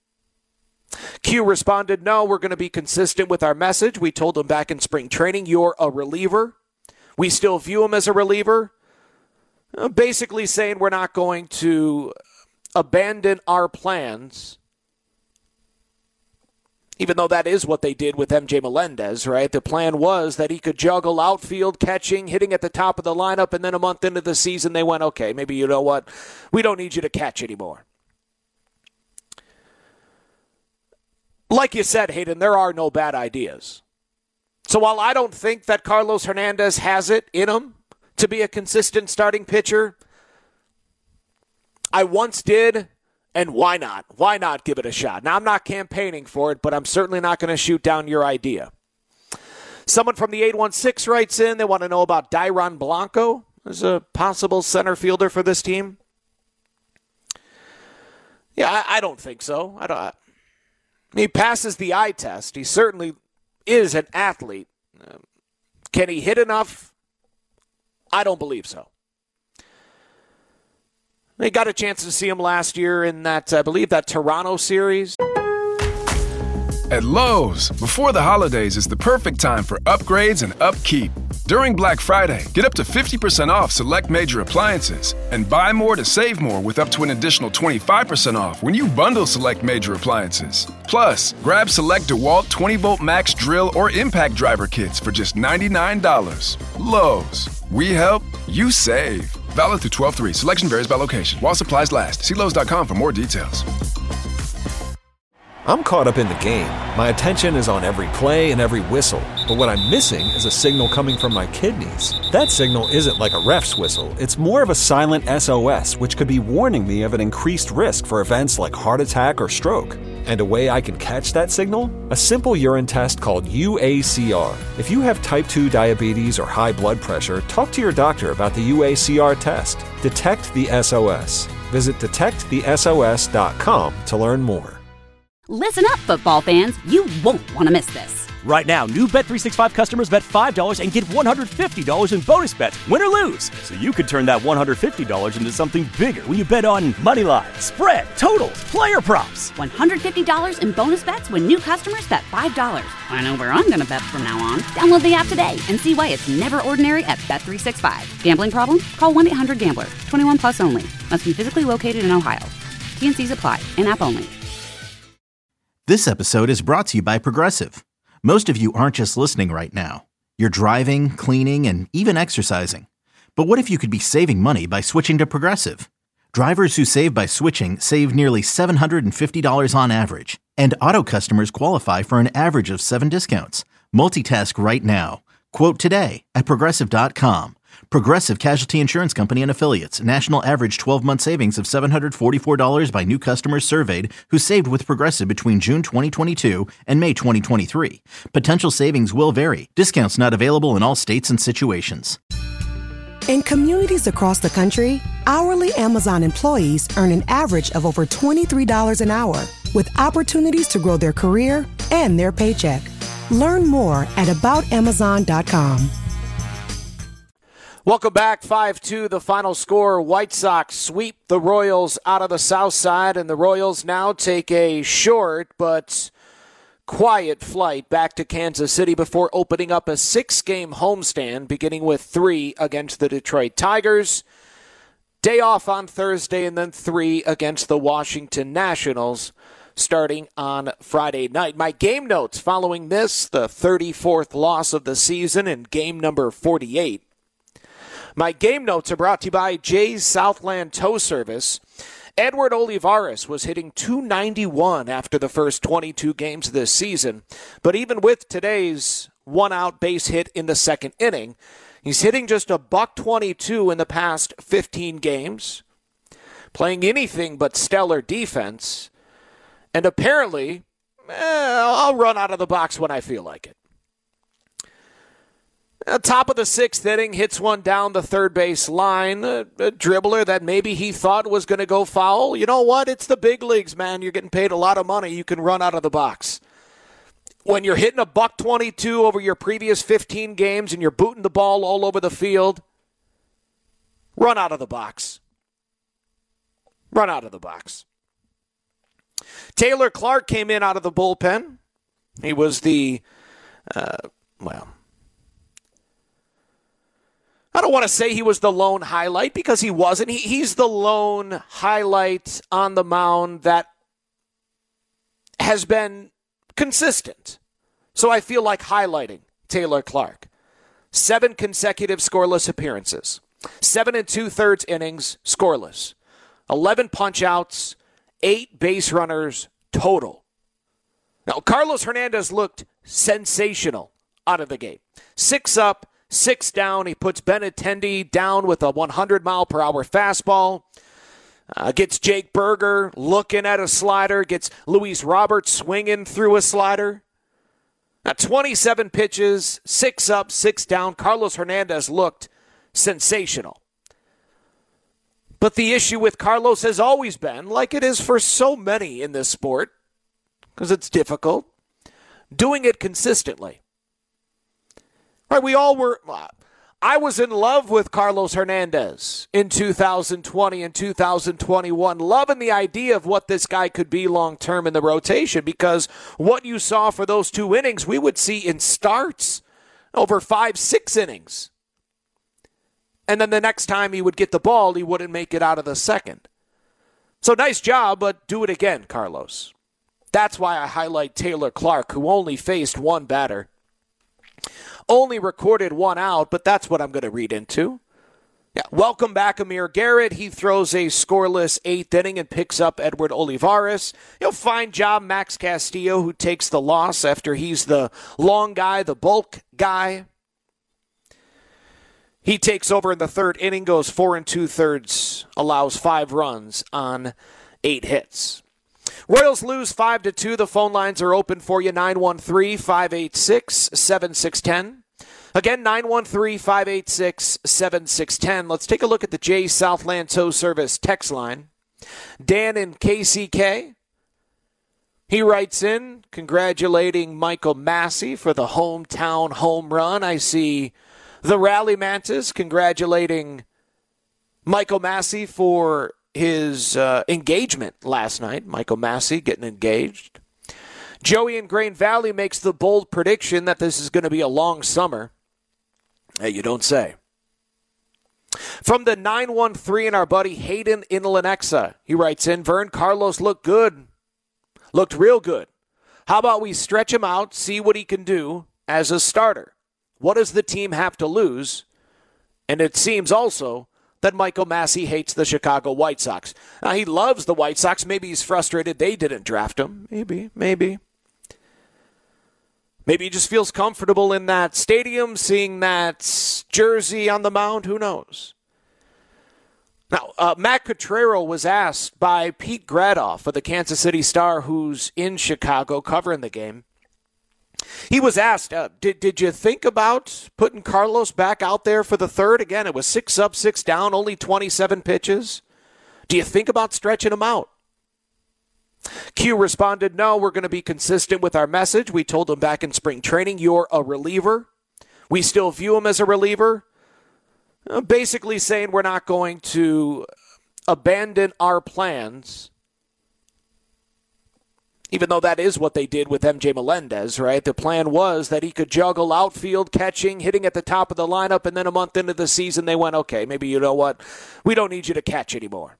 Q responded, no, we're going to be consistent with our message. We told him back in spring training, you're a reliever. We still view him as a reliever. Uh, basically saying we're not going to abandon our plans, even though that is what they did with M J Melendez, right? The plan was that he could juggle outfield, catching, hitting at the top of the lineup, and then a month into the season they went, okay, maybe you know what? We don't need you to catch anymore. Like you said, Hayden, there are no bad ideas. So while I don't think that Carlos Hernandez has it in him to be a consistent starting pitcher, I once did, and why not? Why not give it a shot? Now, I'm not campaigning for it, but I'm certainly not going to shoot down your idea. Someone from the eight one six writes in, they want to know about Dairon Blanco as a possible center fielder for this team. Yeah, I, I don't think so. I don't. I, He passes the eye test. He certainly is an athlete. Um, can he hit enough? I don't believe so. They got a chance to see him last year in that, I believe, that Toronto series. At Lowe's, before the holidays is the perfect time for upgrades and upkeep. During Black Friday, get up to fifty percent off select major appliances and buy more to save more with up to an additional twenty-five percent off when you bundle select major appliances. Plus, grab select DeWalt twenty volt max drill or impact driver kits for just ninety-nine dollars. Lowe's, we help, you save. Valid through twelve three. Selection varies by location. While supplies last. See Lowe's dot com for more details. I'm caught up in the game. My attention is on every play and every whistle. But what I'm missing is a signal coming from my kidneys. That signal isn't like a ref's whistle. It's more of a silent S O S, which could be warning me of an increased risk for events like heart attack or stroke. And a way I can catch that signal? A simple urine test called U A C R. If you have type two diabetes or high blood pressure, talk to your doctor about the U A C R test. Detect the S O S. Visit detect the S O S dot com to learn more. Listen up, football fans. You won't want to miss this. Right now, new Bet three sixty-five customers bet five dollars and get one hundred fifty dollars in bonus bets, win or lose. So you could turn that one hundred fifty dollars into something bigger when you bet on money line, spread, totals, player props. one hundred fifty dollars in bonus bets when new customers bet five dollars. I know where I'm going to bet from now on. Download the app today and see why it's never ordinary at Bet three sixty-five. Gambling problem? Call one eight hundred gambler. twenty-one plus only. Must be physically located in Ohio. T N Cs apply. In-app only. This episode is brought to you by Progressive. Most of you aren't just listening right now. You're driving, cleaning, and even exercising. But what if you could be saving money by switching to Progressive? Drivers who save by switching save nearly seven hundred fifty dollars on average. And auto customers qualify for an average of seven discounts. Multitask right now. Quote today at Progressive dot com. Progressive Casualty Insurance Company and Affiliates. National average twelve-month savings of seven hundred forty-four dollars by new customers surveyed who saved with Progressive between June twenty twenty-two and May twenty twenty-three. Potential savings will vary. Discounts not available in all states and situations. In communities across the country, hourly Amazon employees earn an average of over twenty-three dollars an hour, with opportunities to grow their career and their paycheck. Learn more at about amazon dot com. Welcome back. five two the final score. White Sox sweep the Royals out of the South Side, and the Royals now take a short but quiet flight back to Kansas City before opening up a six-game homestand, beginning with three against the Detroit Tigers. Day off on Thursday, and then three against the Washington Nationals starting on Friday night. My game notes following this, the thirty-fourth loss of the season in game number forty-eight. My game notes are brought to you by Jay's Southland Tow Service. Edward Olivares was hitting two ninety-one after the first twenty-two games this season, but even with today's one-out base hit in the second inning, he's hitting just a buck twenty-two in the past fifteen games, playing anything but stellar defense, and apparently, eh, I'll run out of the box when I feel like it. At top of the sixth inning, hits one down the third base line. A, a dribbler that maybe he thought was going to go foul. You know what? It's the big leagues, man. You're getting paid a lot of money. You can run out of the box. When you're hitting a buck twenty-two over your previous fifteen games and you're booting the ball all over the field, run out of the box. Run out of the box. Taylor Clark came in out of the bullpen. He was the, uh, well... I don't want to say he was the lone highlight because he wasn't. He, he's the lone highlight on the mound that has been consistent. So I feel like highlighting Taylor Clark. Seven consecutive scoreless appearances. Seven and two-thirds innings, scoreless. Eleven punch-outs, eight base runners total. Now, Carlos Hernandez looked sensational out of the gate. Six up. Six down. He puts Benintendi down with a one hundred mile per hour fastball. Uh, gets Jake Berger looking at a slider. Gets Luis Roberts swinging through a slider. Now, twenty-seven pitches, six up, six down. Carlos Hernandez looked sensational. But the issue with Carlos has always been, like it is for so many in this sport, because it's difficult, doing it consistently. Right, we all were, I was in love with Carlos Hernandez in two thousand twenty and two thousand twenty-one, loving the idea of what this guy could be long-term in the rotation, because what you saw for those two innings, we would see in starts over five, six innings. And then the next time he would get the ball, he wouldn't make it out of the second. So nice job, but do it again, Carlos. That's why I highlight Taylor Clark, who only faced one batter. Only recorded one out, but that's what I'm going to read into. Yeah, welcome back, Amir Garrett. He throws a scoreless eighth inning and picks up Edward Olivares. You know, fine job, Max Castillo, who takes the loss after he's the long guy, the bulk guy. He takes over in the third inning, goes four and two-thirds, allows five runs on eight hits. Royals lose five to two. The phone lines are open for you, nine one three, five eight six, seven six one zero. Again, nine one three, five eight six, seven six one zero. Let's take a look at the Jay Southland Tow Service text line. Dan in K C K. He writes in, congratulating Michael Massey for the hometown home run. I see the Rally Mantis congratulating Michael Massey for his uh, engagement last night. Michael Massey getting engaged. Joey in Grain Valley makes the bold prediction that this is going to be a long summer. Hey, you don't say. From the nine one three and our buddy Hayden in Lenexa, he writes in, Vern, Carlos looked good. Looked real good. How about we stretch him out, see what he can do as a starter? What does the team have to lose? And it seems also that Michael Massey hates the Chicago White Sox. Now, he loves the White Sox. Maybe he's frustrated they didn't draft him. Maybe, maybe. Maybe he just feels comfortable in that stadium, seeing that jersey on the mound. Who knows? Now, uh, Matt Cottrero was asked by Pete Gradoff of the Kansas City Star, who's in Chicago covering the game. He was asked, uh, did, did you think about putting Carlos back out there for the third? Again, it was six up, six down, only twenty-seven pitches. Do you think about stretching him out? Q responded, no, we're going to be consistent with our message. We told him back in spring training, you're a reliever. We still view him as a reliever. Uh, basically saying we're not going to abandon our plans, even though that is what they did with M J Melendez, right? The plan was that he could juggle outfield, catching, hitting at the top of the lineup, and then a month into the season they went, okay, maybe you know what? We don't need you to catch anymore.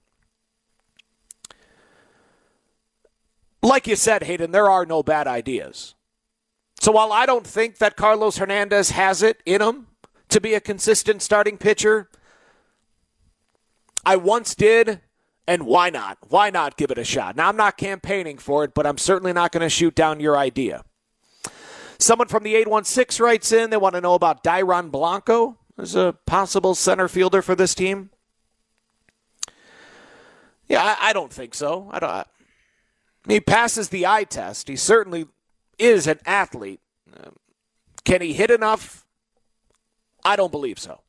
Like you said, Hayden, there are no bad ideas. So while I don't think that Carlos Hernandez has it in him to be a consistent starting pitcher, I once did, and why not? Why not give it a shot? Now, I'm not campaigning for it, but I'm certainly not going to shoot down your idea. Someone from the eight one six writes in, they want to know about Dairon Blanco as a possible center fielder for this team. Yeah, I, I don't think so. I don't. He passes the eye test. He certainly is an athlete. Um, can he hit enough? I don't believe so.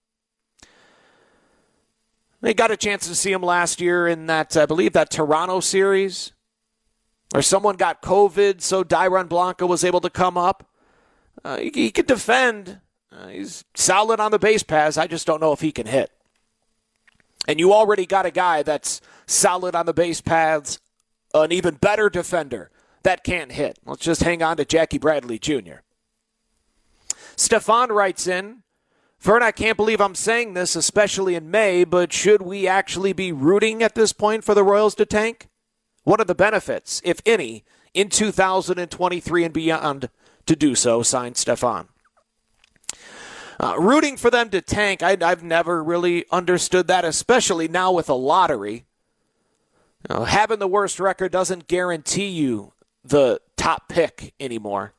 They got a chance to see him last year in that, I believe, that Toronto series, where someone got COVID, so Dairon Blanco was able to come up. Uh, he, he can defend. Uh, he's solid on the base paths. I just don't know if he can hit. And you already got a guy that's solid on the base paths, an even better defender that can't hit. Let's just hang on to Jackie Bradley Junior Stefan writes in, Vern, I can't believe I'm saying this, especially in May, but should we actually be rooting at this point for the Royals to tank? What are the benefits, if any, in two thousand twenty-three and beyond to do so? Signed, Stefan. Uh, rooting for them to tank, I, I've never really understood that, especially now with a lottery. You know, having the worst record doesn't guarantee you the top pick anymore.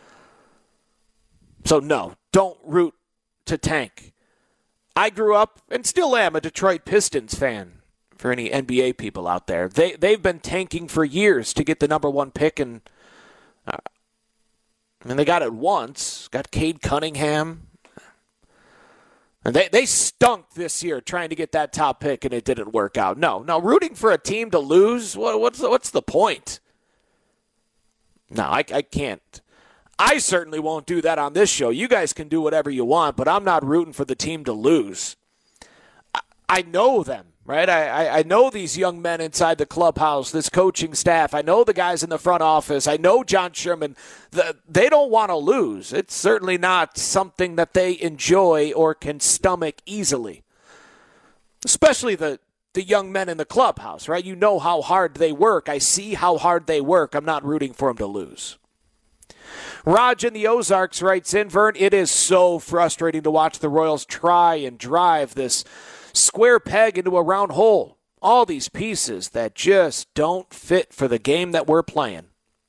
So no, don't root to tank. I grew up and still am a Detroit Pistons fan, for any N B A people out there. They, they've been tanking for years to get the number one pick, and uh, I mean, they got it once. Got Cade Cunningham. And they, they stunk this year trying to get that top pick, and it didn't work out. No, no, rooting for a team to lose, what, what's, the, what's the point? No, I, I can't. I certainly won't do that on this show. You guys can do whatever you want, but I'm not rooting for the team to lose. I, I know them, right? I, I, I know these young men inside the clubhouse, this coaching staff. I know the guys in the front office. I know John Sherman. The, they don't want to lose. It's certainly not something that they enjoy or can stomach easily, especially the, the young men in the clubhouse, right? You know how hard they work. I see how hard they work. I'm not rooting for them to lose. Raj in the Ozarks writes in, Vern, it is so frustrating to watch the Royals try and drive this square peg into a round hole. All these pieces that just don't fit for the game that we're playing.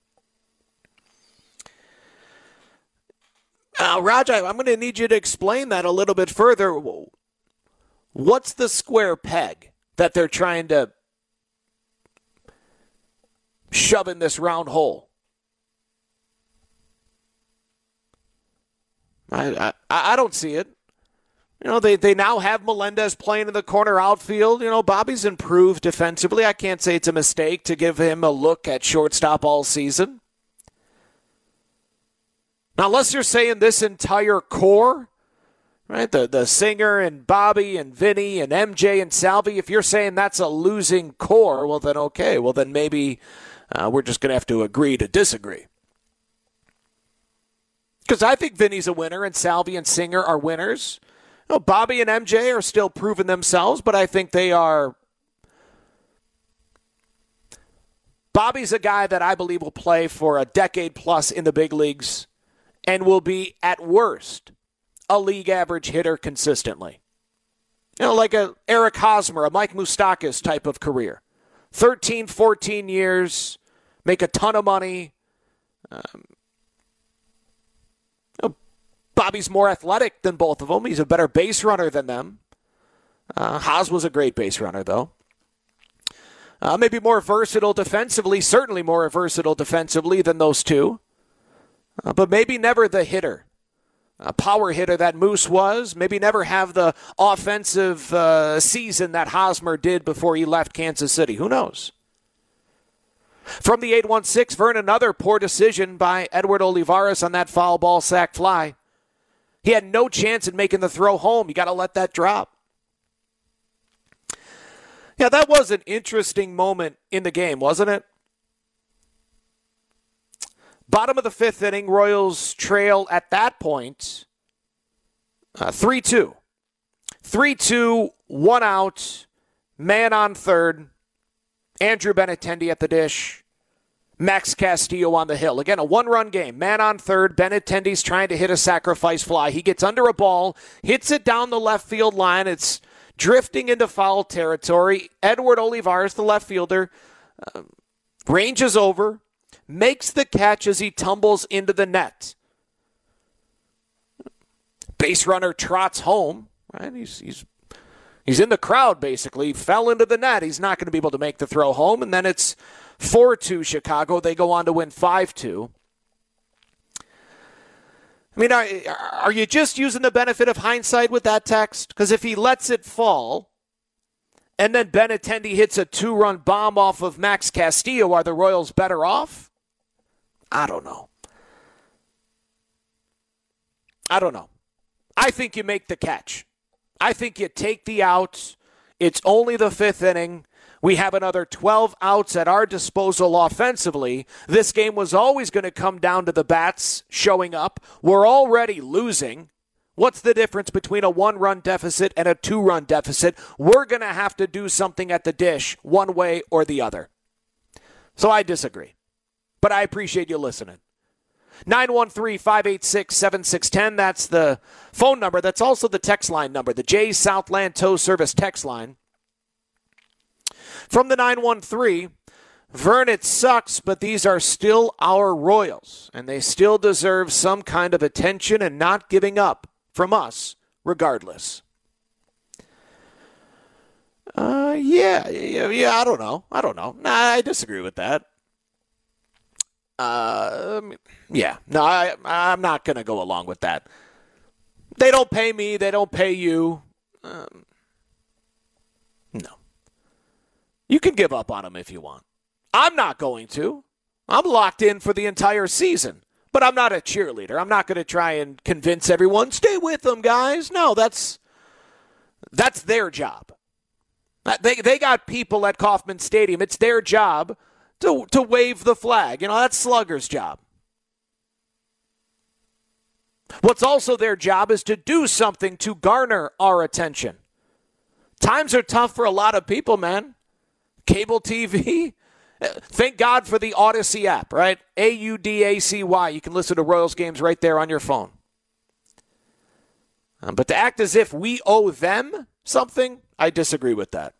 Uh, Raj, I'm going to need you to explain that a little bit further. What's the square peg that they're trying to shove in this round hole? I, I I don't see it. You know, they, they now have Melendez playing in the corner outfield. You know, Bobby's improved defensively. I can't say it's a mistake to give him a look at shortstop all season. Now, unless you're saying this entire core, right, the, the Singer and Bobby and Vinny and M J and Salvi, if you're saying that's a losing core, well, then okay. Well, then maybe uh, we're just going to have to agree to disagree. Because I think Vinny's a winner and Salvi and Singer are winners. You know, Bobby and M J are still proving themselves, but I think they are. Bobby's a guy that I believe will play for a decade plus in the big leagues and will be, at worst, a league average hitter consistently. You know, like a Eric Hosmer, a Mike Moustakas type of career. thirteen, fourteen years, make a ton of money. Um, Bobby's more athletic than both of them. He's a better base runner than them. Uh, Haas was a great base runner, though. Uh, maybe more versatile defensively, certainly more versatile defensively than those two. Uh, but maybe never the hitter. A power hitter that Moose was. Maybe never have the offensive uh, season that Hosmer did before he left Kansas City. Who knows? From the eight one six, Vern, another poor decision by Edward Olivares on that foul ball sack fly. He had no chance in making the throw home. You got to let that drop. Yeah, that was an interesting moment in the game, wasn't it? Bottom of the fifth inning, Royals trail at that point uh, three two. three two, one out, man on third, Andrew Benintendi at the dish, Max Castillo on the hill. Again, a one-run game, man on third, Benintendi's trying to hit a sacrifice fly. He gets under a ball, hits it down the left field line. It's drifting into foul territory. Edward Olivares, the left fielder, uh, ranges over, makes the catch as he tumbles into the net. Base runner trots home. Right? He's he's he's in the crowd, basically. He fell into the net. He's not going to be able to make the throw home. And then it's four two Chicago. They go on to win five two. I mean, are, are you just using the benefit of hindsight with that text? Because if he lets it fall, and then Benintendi hits a two-run bomb off of Max Castillo, are the Royals better off? I don't know. I don't know. I think you make the catch. I think you take the out. It's only the fifth inning. We have another twelve outs at our disposal offensively. This game was always going to come down to the bats showing up. We're already losing. What's the difference between a one-run deficit and a two-run deficit? We're going to have to do something at the dish one way or the other. So I disagree. But I appreciate you listening. nine one three, five eight six, seven six one zero. That's the phone number. That's also the text line number, the Jay's Southland Tow Service text line. From the nine one three, Vern, it sucks, but these are still our Royals, and they still deserve some kind of attention and not giving up from us regardless. Uh, yeah, yeah, yeah, I don't know. I don't know. Nah, I disagree with that. Uh, yeah, no, I, I'm not going to go along with that. They don't pay me. They don't pay you. Um, no. You can give up on them if you want. I'm not going to. I'm locked in for the entire season. But I'm not a cheerleader. I'm not going to try and convince everyone, stay with them, guys. No, that's that's their job. They they got people at Kauffman Stadium. It's their job to to wave the flag. You know, that's Slugger's job. What's also their job is to do something to garner our attention. Times are tough for a lot of people, man. Cable T V. Thank God for the Odyssey app, right? A U D A C Y. You can listen to Royals games right there on your phone. Um, but to act as if we owe them something, I disagree with that.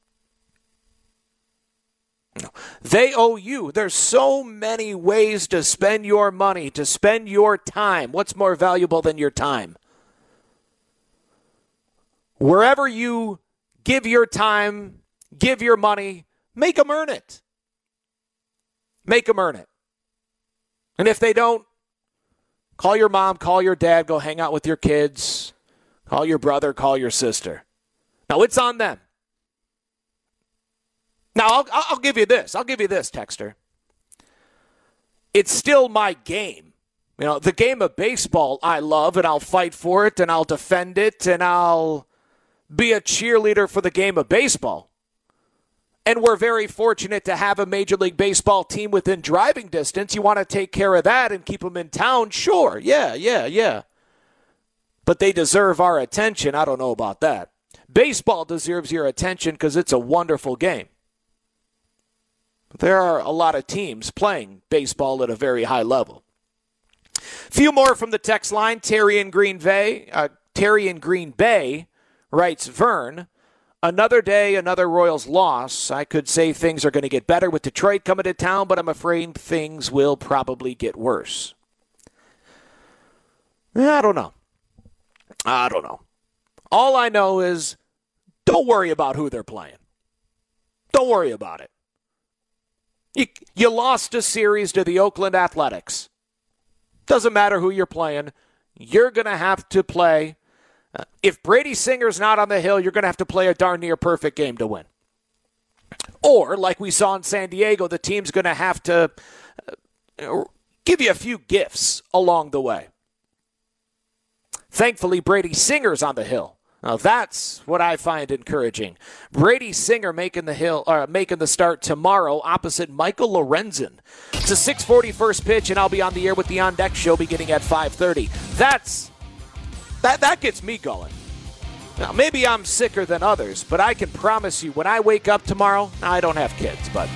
No. They owe you. There's so many ways to spend your money, to spend your time. What's more valuable than your time? Wherever you give your time, give your money, make them earn it. Make them earn it. And if they don't, call your mom, call your dad, go hang out with your kids, call your brother, call your sister. Now, it's on them. Now, I'll, I'll give you this. I'll give you this, Texter. It's still my game. You know, the game of baseball I love, and I'll fight for it, and I'll defend it, and I'll be a cheerleader for the game of baseball. And we're very fortunate to have a Major League Baseball team within driving distance. You want to take care of that and keep them in town? Sure. Yeah, yeah, yeah. But they deserve our attention. I don't know about that. Baseball deserves your attention because it's a wonderful game. But there are a lot of teams playing baseball at a very high level. Few more from the text line. Terry in Green Bay, uh, Terry in Green Bay writes, Vern, another day, another Royals loss. I could say things are going to get better with Detroit coming to town, but I'm afraid things will probably get worse. I don't know. I don't know. All I know is don't worry about who they're playing. Don't worry about it. You, you lost a series to the Oakland Athletics. Doesn't matter who you're playing. You're going to have to play. Uh, if Brady Singer's not on the hill, you're going to have to play a darn near perfect game to win. Or, like we saw in San Diego, the team's going to have to uh, give you a few gifts along the way. Thankfully, Brady Singer's on the hill. Now, that's what I find encouraging. Brady Singer making the hill, uh, making the start tomorrow opposite Michael Lorenzen. It's a six forty first pitch, and I'll be on the air with the On Deck Show beginning at five thirty. That's that that gets me going. Now, maybe I'm sicker than others, but I can promise you, when I wake up tomorrow, I don't have kids, but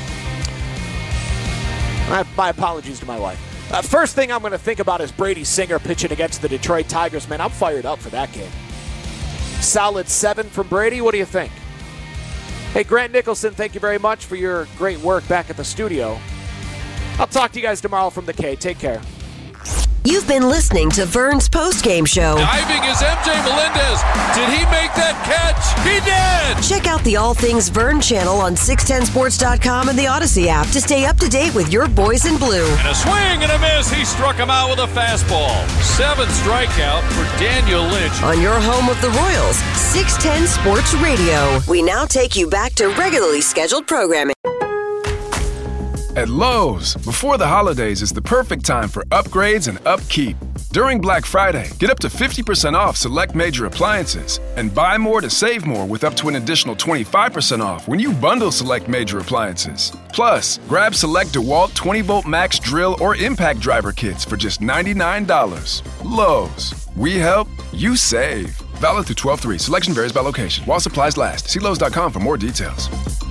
I, my apologies to my wife. Uh, first thing I'm going to think about is Brady Singer pitching against the Detroit Tigers. Man, I'm fired up for that game. Solid seven from Brady. What do you think? Hey, Grant Nicholson, thank you very much for your great work back at the studio. I'll talk to you guys tomorrow from the K. Take care. You've been listening to Vern's postgame show. Diving is M J Melendez. Did he make that catch? He did! Check out the All Things Vern channel on six ten sports dot com and the Odyssey app to stay up to date with your boys in blue. And a swing and a miss. He struck him out with a fastball. Seventh strikeout for Daniel Lynch. On your home of the Royals, six ten Sports Radio. We now take you back to regularly scheduled programming. At Lowe's, before the holidays is the perfect time for upgrades and upkeep. During Black Friday, get up to fifty percent off select major appliances and buy more to save more with up to an additional twenty-five percent off when you bundle select major appliances. Plus, grab select DeWalt twenty volt max drill or impact driver kits for just ninety-nine dollars. Lowe's, we help, you save. Valid through twelve three. Selection varies by location. While supplies last. See Lowe's dot com for more details.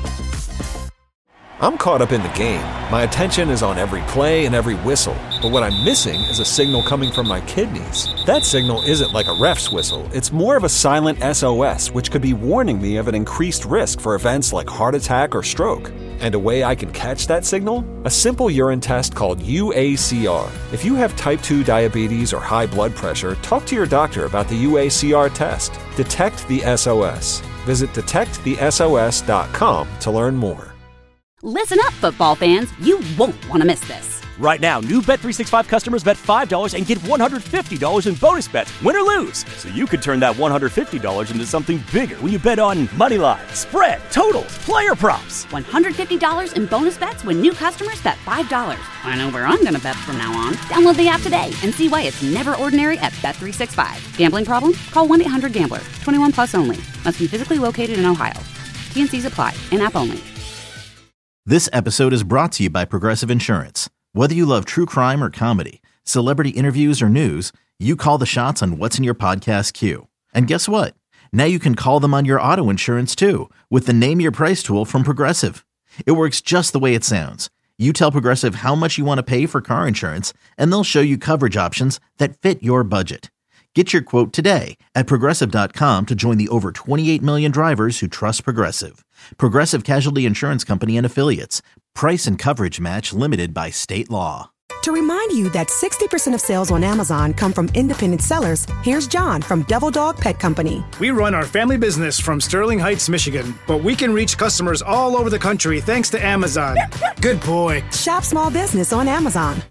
I'm caught up in the game. My attention is on every play and every whistle. But what I'm missing is a signal coming from my kidneys. That signal isn't like a ref's whistle. It's more of a silent S O S, which could be warning me of an increased risk for events like heart attack or stroke. And a way I can catch that signal? A simple urine test called U A C R. If you have type two diabetes or high blood pressure, talk to your doctor about the U A C R test. Detect the S O S. Visit detect the S O S dot com to learn more. Listen up, football fans. You won't want to miss this. Right now, new Bet three sixty-five customers bet five dollars and get one hundred fifty dollars in bonus bets, win or lose. So you could turn that one hundred fifty dollars into something bigger when you bet on money line, spread, totals, player props. one hundred fifty dollars in bonus bets when new customers bet five dollars. I know where I'm going to bet from now on. Download the app today and see why it's never ordinary at Bet three sixty-five. Gambling problem? Call one eight hundred gambler. twenty-one plus only. Must be physically located in Ohio. T N Cs apply. In-app only. This episode is brought to you by Progressive Insurance. Whether you love true crime or comedy, celebrity interviews or news, you call the shots on what's in your podcast queue. And guess what? Now you can call them on your auto insurance too with the Name Your Price tool from Progressive. It works just the way it sounds. You tell Progressive how much you want to pay for car insurance, and they'll show you coverage options that fit your budget. Get your quote today at Progressive dot com to join the over twenty-eight million drivers who trust Progressive. Progressive Casualty Insurance Company and Affiliates. Price and coverage match limited by state law. To remind you that sixty percent of sales on Amazon come from independent sellers, here's John from Devil Dog Pet Company. We run our family business from Sterling Heights, Michigan, but we can reach customers all over the country thanks to Amazon. Good boy. Shop small business on Amazon.